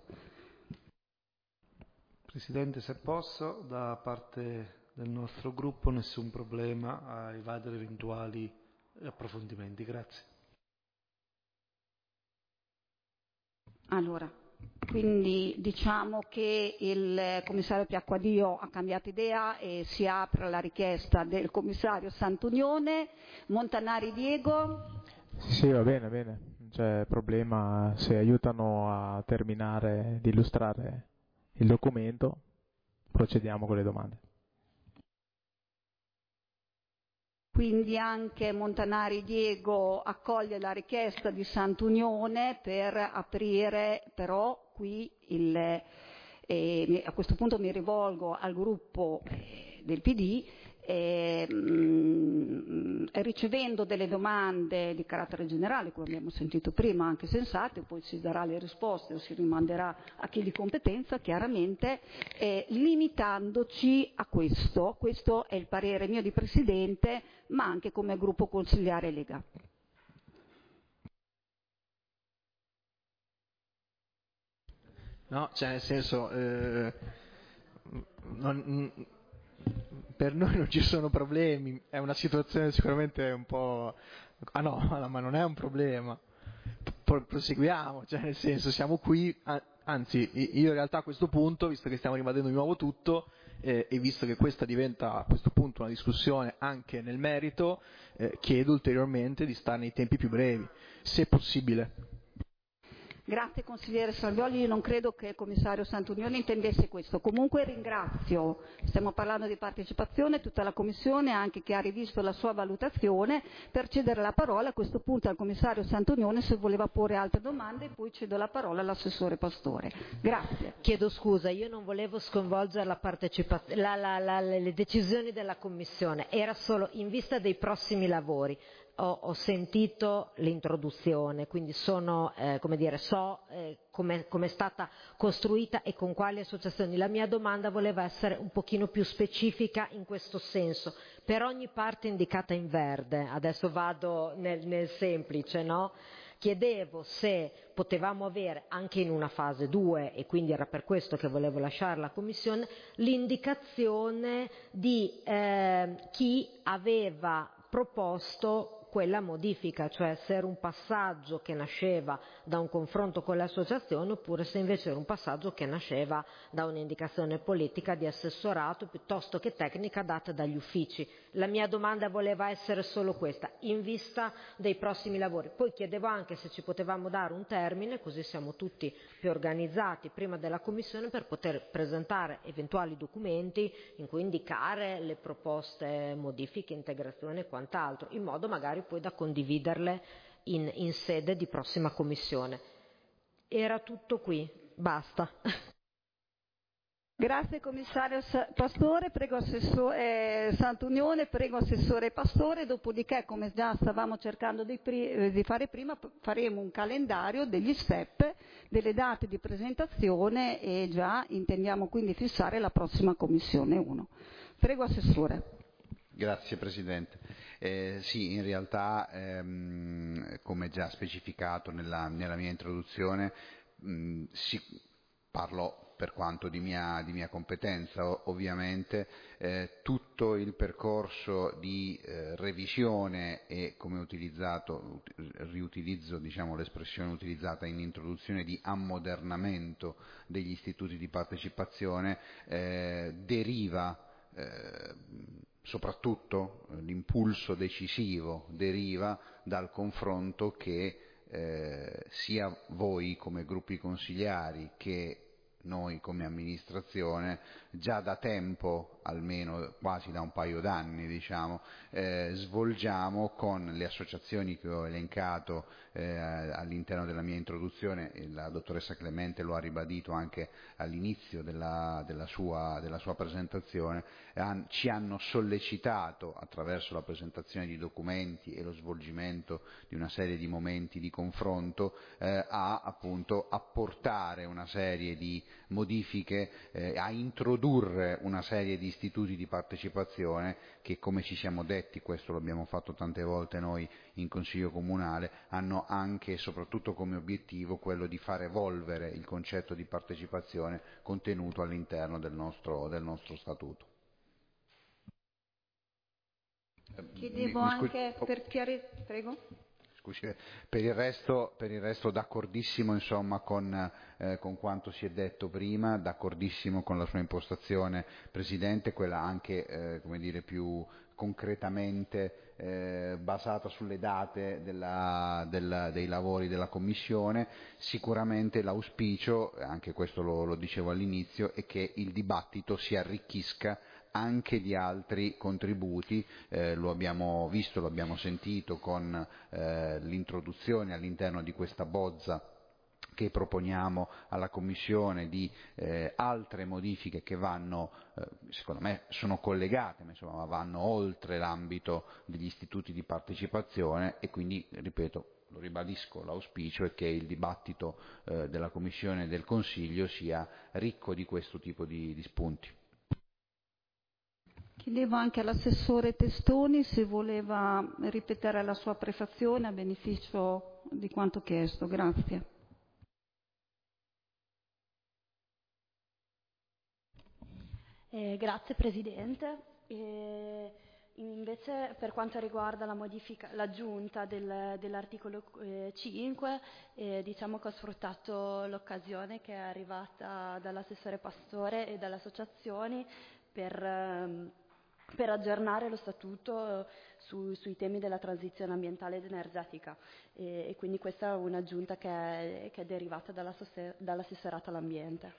Presidente, se posso, da parte del nostro gruppo nessun problema a evadere eventuali approfondimenti. Grazie. Allora, quindi diciamo che il commissario Piacquadio ha cambiato idea e si apre alla richiesta del commissario Santunione. Montanari Diego. Sì, sì, va bene, bene, non c'è problema, se aiutano a terminare di illustrare il documento, procediamo con le domande. Quindi anche Montanari Diego accoglie la richiesta di Santunione per aprire però qui il, e a questo punto mi rivolgo al gruppo eh, del P D, eh, mh, ricevendo delle domande di carattere generale, come abbiamo sentito prima, anche sensate, poi si darà le risposte o si rimanderà a chi di competenza, chiaramente, eh, limitandoci a questo. Questo è il parere mio di Presidente, ma anche come gruppo consigliare Lega. No, cioè nel senso, eh, non, per noi non ci sono problemi, è una situazione sicuramente un po'... Ah no, ma non è un problema, proseguiamo, cioè nel senso siamo qui, anzi io in realtà a questo punto, visto che stiamo ribadendo di nuovo tutto, eh, e visto che questa diventa a questo punto una discussione anche nel merito, eh, chiedo ulteriormente di stare nei tempi più brevi, se possibile. Grazie consigliere Salvioli, io non credo che il commissario Santunioni intendesse questo. Comunque ringrazio, stiamo parlando di partecipazione, tutta la Commissione, anche che ha rivisto la sua valutazione, per cedere la parola a questo punto al commissario Santunioni se voleva porre altre domande, e poi cedo la parola all'assessore Pastore. Grazie. Chiedo scusa, io non volevo sconvolgere la partecipazione, la, la, la, le decisioni della Commissione, era solo in vista dei prossimi lavori. Ho, ho sentito l'introduzione, quindi sono, eh, come dire, so eh, come è stata costruita e con quali associazioni. La mia domanda voleva essere un pochino più specifica in questo senso. Per ogni parte indicata in verde, adesso vado nel, nel semplice, no? Chiedevo se potevamo avere anche in una fase due, e quindi era per questo che volevo lasciare la Commissione, l'indicazione di eh, chi aveva proposto quella modifica, cioè se era un passaggio che nasceva da un confronto con le associazioni oppure se invece era un passaggio che nasceva da un'indicazione politica di assessorato piuttosto che tecnica data dagli uffici. La mia domanda voleva essere solo questa, in vista dei prossimi lavori. Poi chiedevo anche se ci potevamo dare un termine, così siamo tutti più organizzati prima della Commissione, per poter presentare eventuali documenti in cui indicare le proposte, modifiche, integrazioni e quant'altro, in modo magari poi da condividerle in, in sede di prossima Commissione. Era tutto qui, basta. Grazie commissario Pastore, prego assessore eh, Santunione, prego assessore Pastore, dopodiché, come già stavamo cercando di, pri- di fare prima, faremo un calendario degli step, delle date di presentazione, e già intendiamo quindi fissare la prossima Commissione uno. Prego assessore. Grazie Presidente. Eh, sì, in realtà, ehm, come già specificato nella, nella mia introduzione, mh, si, parlo per quanto di mia, di mia competenza, ovviamente, eh, tutto il percorso di eh, revisione e, come utilizzato, riutilizzo diciamo, l'espressione utilizzata in introduzione, di ammodernamento degli istituti di partecipazione, eh, deriva eh, soprattutto l'impulso decisivo deriva dal confronto che eh, sia voi come gruppi consigliari che noi come amministrazione già da tempo, almeno quasi da un paio d'anni, diciamo, eh, svolgiamo con le associazioni che ho elencato eh, all'interno della mia introduzione, e la dottoressa Clemente lo ha ribadito anche all'inizio della, della, sua, della sua presentazione, han, ci hanno sollecitato attraverso la presentazione di documenti e lo svolgimento di una serie di momenti di confronto eh, a appunto apportare una serie di modifiche, eh, a introdurre una serie di istituti di partecipazione che, come ci siamo detti, questo l'abbiamo fatto tante volte noi in Consiglio Comunale, hanno anche e soprattutto come obiettivo quello di far evolvere il concetto di partecipazione contenuto all'interno del nostro, del nostro Statuto. Chiedevo mi, mi anche oh. per chiarire, prego. Per il resto, per il resto d'accordissimo insomma, con, eh, con quanto si è detto prima, d'accordissimo con la sua impostazione, Presidente, quella anche eh, come dire, più concretamente eh, basata sulle date della, della, dei lavori della Commissione. Sicuramente l'auspicio, anche questo lo, lo dicevo all'inizio, è che il dibattito si arricchisca anche di altri contributi, eh, lo abbiamo visto, lo abbiamo sentito con eh, l'introduzione all'interno di questa bozza che proponiamo alla Commissione di eh, altre modifiche che vanno, eh, secondo me sono collegate, ma insomma vanno oltre l'ambito degli istituti di partecipazione e quindi, ripeto, lo ribadisco, l'auspicio è che il dibattito eh, della Commissione e del Consiglio sia ricco di questo tipo di, di spunti. Chiedevo anche all'assessore Testoni se voleva ripetere la sua prefazione a beneficio di quanto chiesto. Grazie. Eh, grazie Presidente. Eh, invece per quanto riguarda la modifica, l'aggiunta del, dell'articolo eh, cinque, eh, diciamo che ho sfruttato l'occasione che è arrivata dall'assessore Pastore e dalle associazioni per, ehm, per aggiornare lo statuto su, sui temi della transizione ambientale ed energetica e, e quindi questa è un'aggiunta che è, che è derivata dall'assessorato all'ambiente.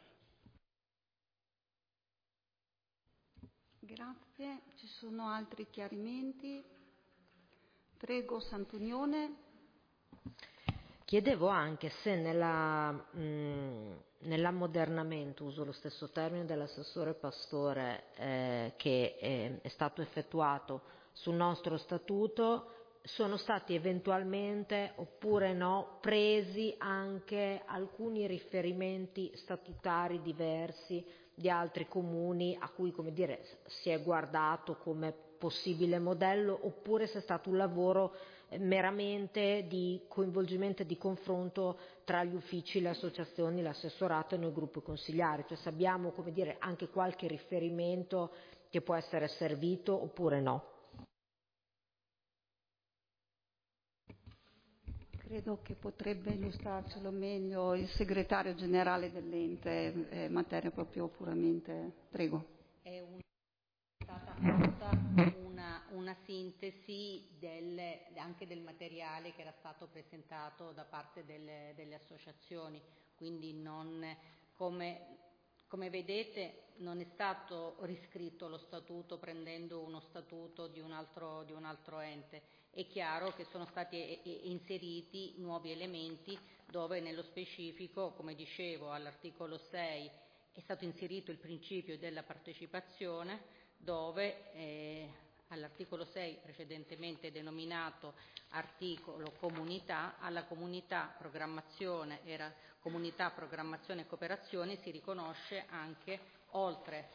Grazie. Ci sono altri chiarimenti? Prego, Santunione. Chiedevo anche se nella, mh, nell'ammodernamento, uso lo stesso termine dell'assessore Pastore, eh, che è, è stato effettuato sul nostro statuto, sono stati eventualmente oppure no presi anche alcuni riferimenti statutari diversi di altri comuni a cui, come dire, si è guardato come possibile modello, oppure se è stato un lavoro meramente di coinvolgimento e di confronto tra gli uffici, le associazioni, l'assessorato e noi gruppi consigliari, cioè se abbiamo, come dire, anche qualche riferimento che può essere servito oppure no. Credo che potrebbe illustrarcelo meglio il segretario generale dell'ente, eh, materia proprio puramente. Prego. È un... stata fatta una, una sintesi del, anche del materiale che era stato presentato da parte delle, delle associazioni, quindi non, come, come vedete non è stato riscritto lo statuto prendendo uno statuto di un altro, di un altro ente. È chiaro che sono stati inseriti nuovi elementi dove nello specifico, come dicevo, all'articolo sei è stato inserito il principio della partecipazione, dove eh, all'articolo sei, precedentemente denominato articolo comunità, alla comunità programmazione, era comunità programmazione e cooperazione, si riconosce anche, oltre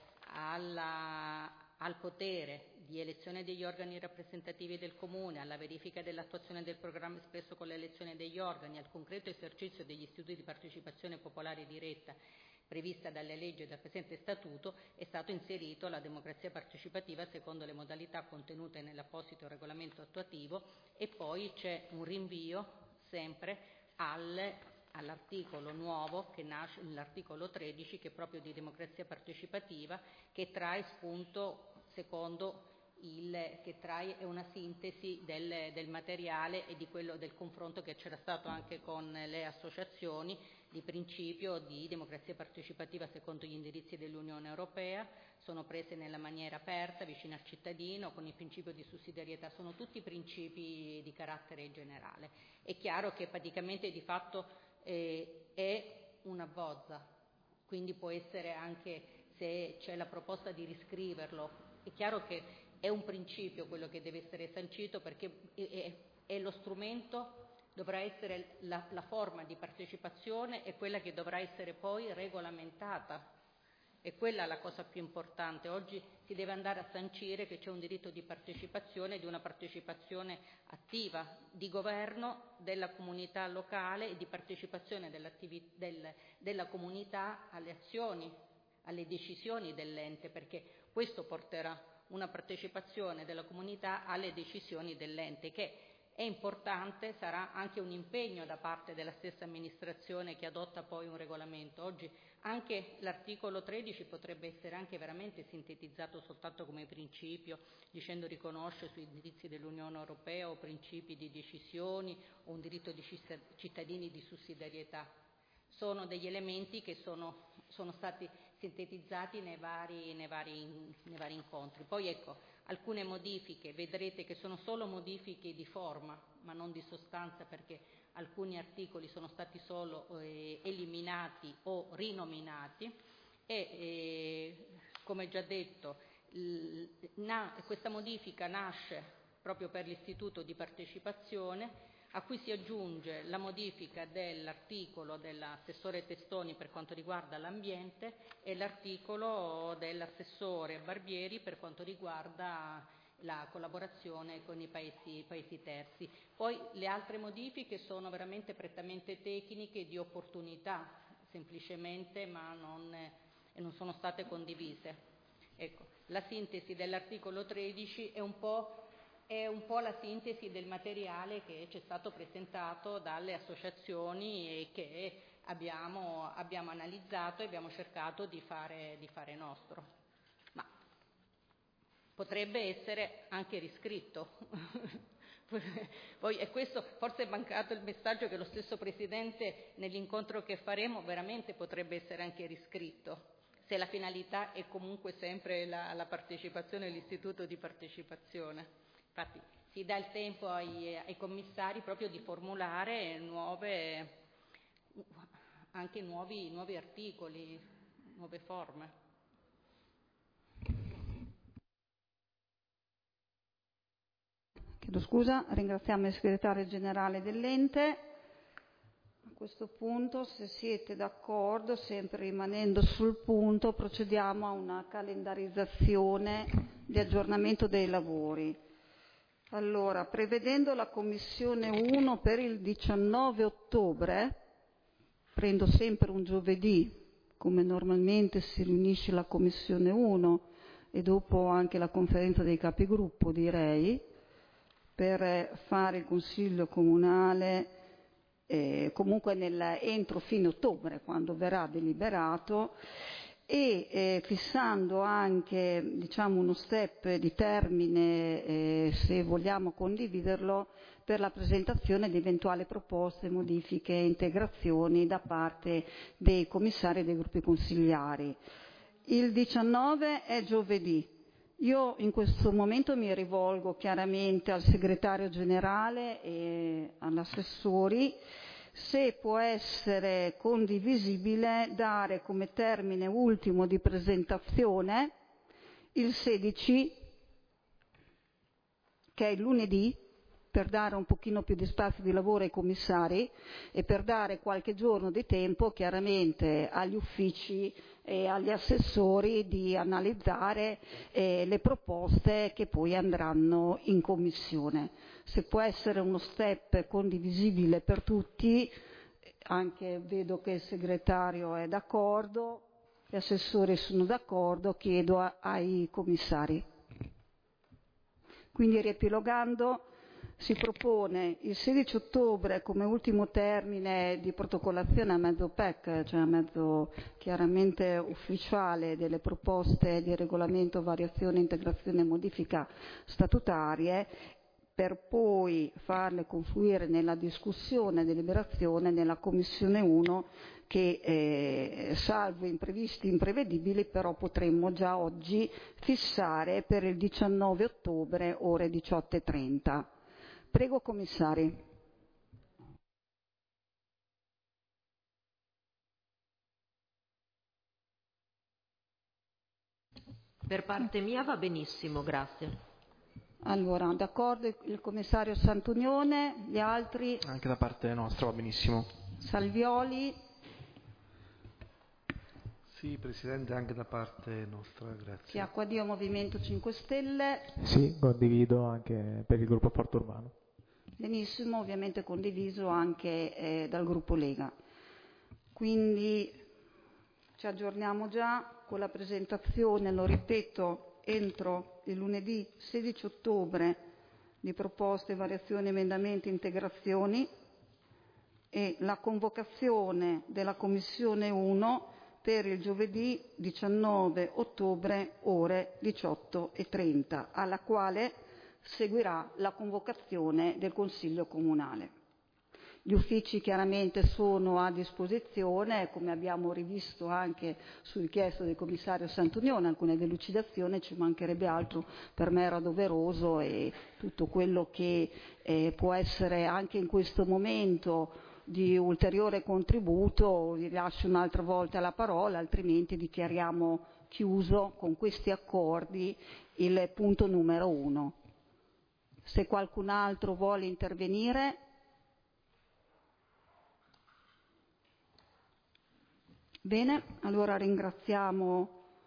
alla, al potere di elezione degli organi rappresentativi del Comune, alla verifica dell'attuazione del programma espresso con l'elezione degli organi, al concreto esercizio degli istituti di partecipazione popolare diretta prevista dalle leggi e dal presente statuto, è stato inserito la democrazia partecipativa secondo le modalità contenute nell'apposito regolamento attuativo e poi c'è un rinvio sempre al, all'articolo nuovo che nasce, l'articolo tredici, che è proprio di democrazia partecipativa, che trae spunto secondo il, che trae è una sintesi del, del materiale e di quello del confronto che c'era stato anche con le associazioni di principio di democrazia partecipativa secondo gli indirizzi dell'Unione Europea, sono prese nella maniera aperta, vicina al cittadino, con il principio di sussidiarietà, sono tutti principi di carattere generale. È chiaro che praticamente di fatto eh, è una bozza, quindi può essere anche, se c'è la proposta di riscriverlo, è chiaro che è un principio quello che deve essere sancito perché è, è, è lo strumento, dovrà essere la, la forma di partecipazione e quella che dovrà essere poi regolamentata. E quella è la cosa più importante. Oggi si deve andare a sancire che c'è un diritto di partecipazione, di una partecipazione attiva di governo della comunità locale e di partecipazione del, della comunità alle azioni, alle decisioni dell'ente, perché questo porterà una partecipazione della comunità alle decisioni dell'ente, che è importante, sarà anche un impegno da parte della stessa amministrazione che adotta poi un regolamento. Oggi anche l'articolo tredici potrebbe essere anche veramente sintetizzato soltanto come principio, dicendo riconosce sui indirizzi dell'Unione Europea o principi di decisioni o un diritto di cittadini di sussidiarietà. Sono degli elementi che sono, sono stati sintetizzati nei vari, nei, vari, nei vari incontri. Poi ecco, alcune modifiche vedrete che sono solo modifiche di forma, ma non di sostanza, perché alcuni articoli sono stati solo eh, eliminati o rinominati e, eh, come già detto, l, na, questa modifica nasce proprio per l'istituto di partecipazione, a cui si aggiunge la modifica dell'articolo dell'assessore Testoni per quanto riguarda l'ambiente e l'articolo dell'assessore Barbieri per quanto riguarda la collaborazione con i paesi, paesi terzi. Poi le altre modifiche sono veramente prettamente tecniche, di opportunità semplicemente, ma non, eh, non sono state condivise. Ecco, la sintesi dell'articolo tredici è un po' È un po' la sintesi del materiale che ci è stato presentato dalle associazioni e che abbiamo, abbiamo analizzato e abbiamo cercato di fare, di fare nostro. Ma potrebbe essere anche riscritto. Poi, e questo forse è mancato il messaggio che lo stesso Presidente nell'incontro che faremo veramente potrebbe essere anche riscritto, se la finalità è comunque sempre la, la partecipazione, l'istituto di partecipazione. Infatti si dà il tempo ai, ai commissari proprio di formulare nuove, anche nuovi, nuovi articoli, nuove forme. Chiedo scusa, ringraziamo il segretario generale dell'ente. A questo punto, se siete d'accordo, sempre rimanendo sul punto, procediamo a una calendarizzazione di aggiornamento dei lavori. Allora, prevedendo la Commissione uno per il diciannove ottobre, prendo sempre un giovedì, come normalmente si riunisce la Commissione uno e dopo anche la conferenza dei capigruppo, direi, per fare il Consiglio Comunale eh, comunque nel, entro fine ottobre, quando verrà deliberato, e eh, fissando anche diciamo, uno step di termine, eh, se vogliamo condividerlo, per la presentazione di eventuali proposte, modifiche e integrazioni da parte dei commissari e dei gruppi consigliari. Il diciannove è giovedì. Io in questo momento mi rivolgo chiaramente al segretario generale e agli assessori, se può essere condivisibile dare come termine ultimo di presentazione il sedici, che è il lunedì, per dare un pochino più di spazio di lavoro ai commissari e per dare qualche giorno di tempo chiaramente agli uffici e agli assessori di analizzare eh, le proposte che poi andranno in commissione. Se può essere uno step condivisibile per tutti, anche vedo che il segretario è d'accordo, gli assessori sono d'accordo, chiedo a, ai commissari. Quindi riepilogando, si propone il sedici ottobre come ultimo termine di protocollazione a mezzo P E C, cioè a mezzo chiaramente ufficiale delle proposte di regolamento, variazione, integrazione e modifica statutarie, per poi farle confluire nella discussione e deliberazione nella Commissione uno che, eh, salvo imprevisti imprevedibili, però potremmo già oggi fissare per il diciannove ottobre ore diciotto e trenta. Prego commissari. Per parte mia va benissimo, grazie. Allora, d'accordo il commissario Santunione, gli altri? Anche da parte nostra va benissimo. Salvioli? Sì, Presidente, anche da parte nostra, grazie. Chiacquadio Movimento cinque Stelle? Sì, condivido anche per il gruppo Forte Urbano. Benissimo, ovviamente condiviso anche eh, dal gruppo Lega. Quindi ci aggiorniamo già con la presentazione, lo ripeto, entro il lunedì sedici ottobre di proposte, variazioni, emendamenti, integrazioni e la convocazione della Commissione uno per il giovedì diciannove ottobre ore diciotto e trenta, alla quale seguirà la convocazione del Consiglio Comunale. Gli uffici chiaramente sono a disposizione, come abbiamo rivisto anche su richiesta del commissario Santunione, alcune delucidazioni, ci mancherebbe altro, per me era doveroso e tutto quello che eh, può essere anche in questo momento di ulteriore contributo, vi lascio un'altra volta la parola, altrimenti dichiariamo chiuso con questi accordi il punto numero uno. Se qualcun altro vuole intervenire. Bene, allora ringraziamo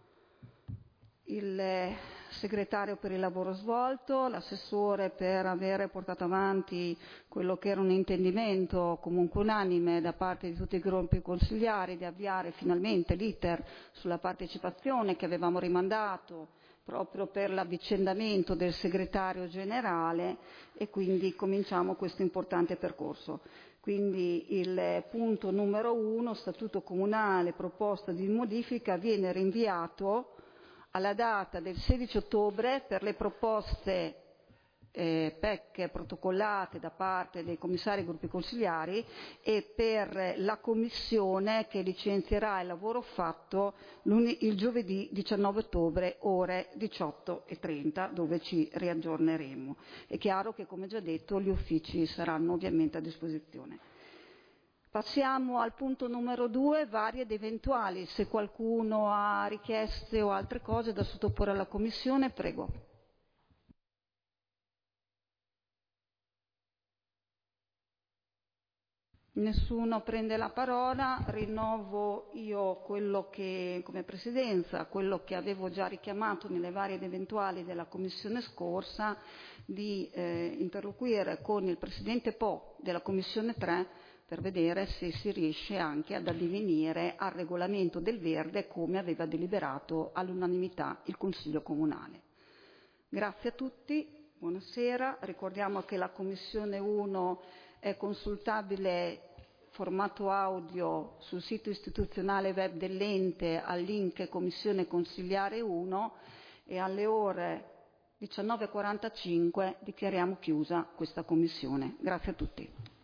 il segretario per il lavoro svolto, l'assessore per aver portato avanti quello che era un intendimento comunque unanime da parte di tutti i gruppi consigliari di avviare finalmente l'iter sulla partecipazione che avevamo rimandato proprio per l'avvicendamento del segretario generale e quindi cominciamo questo importante percorso. Quindi il punto numero uno, statuto comunale, proposta di modifica, viene rinviato alla data del sedici ottobre per le proposte eh, P E C protocollate da parte dei commissari e gruppi consigliari e per la commissione che licenzierà il lavoro fatto il giovedì diciannove ottobre ore diciotto e trenta dove ci riaggiorneremo. È chiaro che, come già detto, gli uffici saranno ovviamente a disposizione. Passiamo al punto numero due, vari ed eventuali. Se qualcuno ha richieste o altre cose da sottoporre alla Commissione, prego. Nessuno prende la parola, rinnovo io quello che, come Presidenza, quello che avevo già richiamato nelle varie ed eventuali della Commissione scorsa, di eh, interloquire con il Presidente Po della Commissione tre per vedere se si riesce anche ad addivenire al regolamento del verde come aveva deliberato all'unanimità il Consiglio Comunale. Grazie a tutti, buonasera. Ricordiamo che la Commissione uno è consultabile formato audio sul sito istituzionale web dell'ente al link Commissione Consigliare uno e alle ore diciannove e quarantacinque dichiariamo chiusa questa Commissione. Grazie a tutti.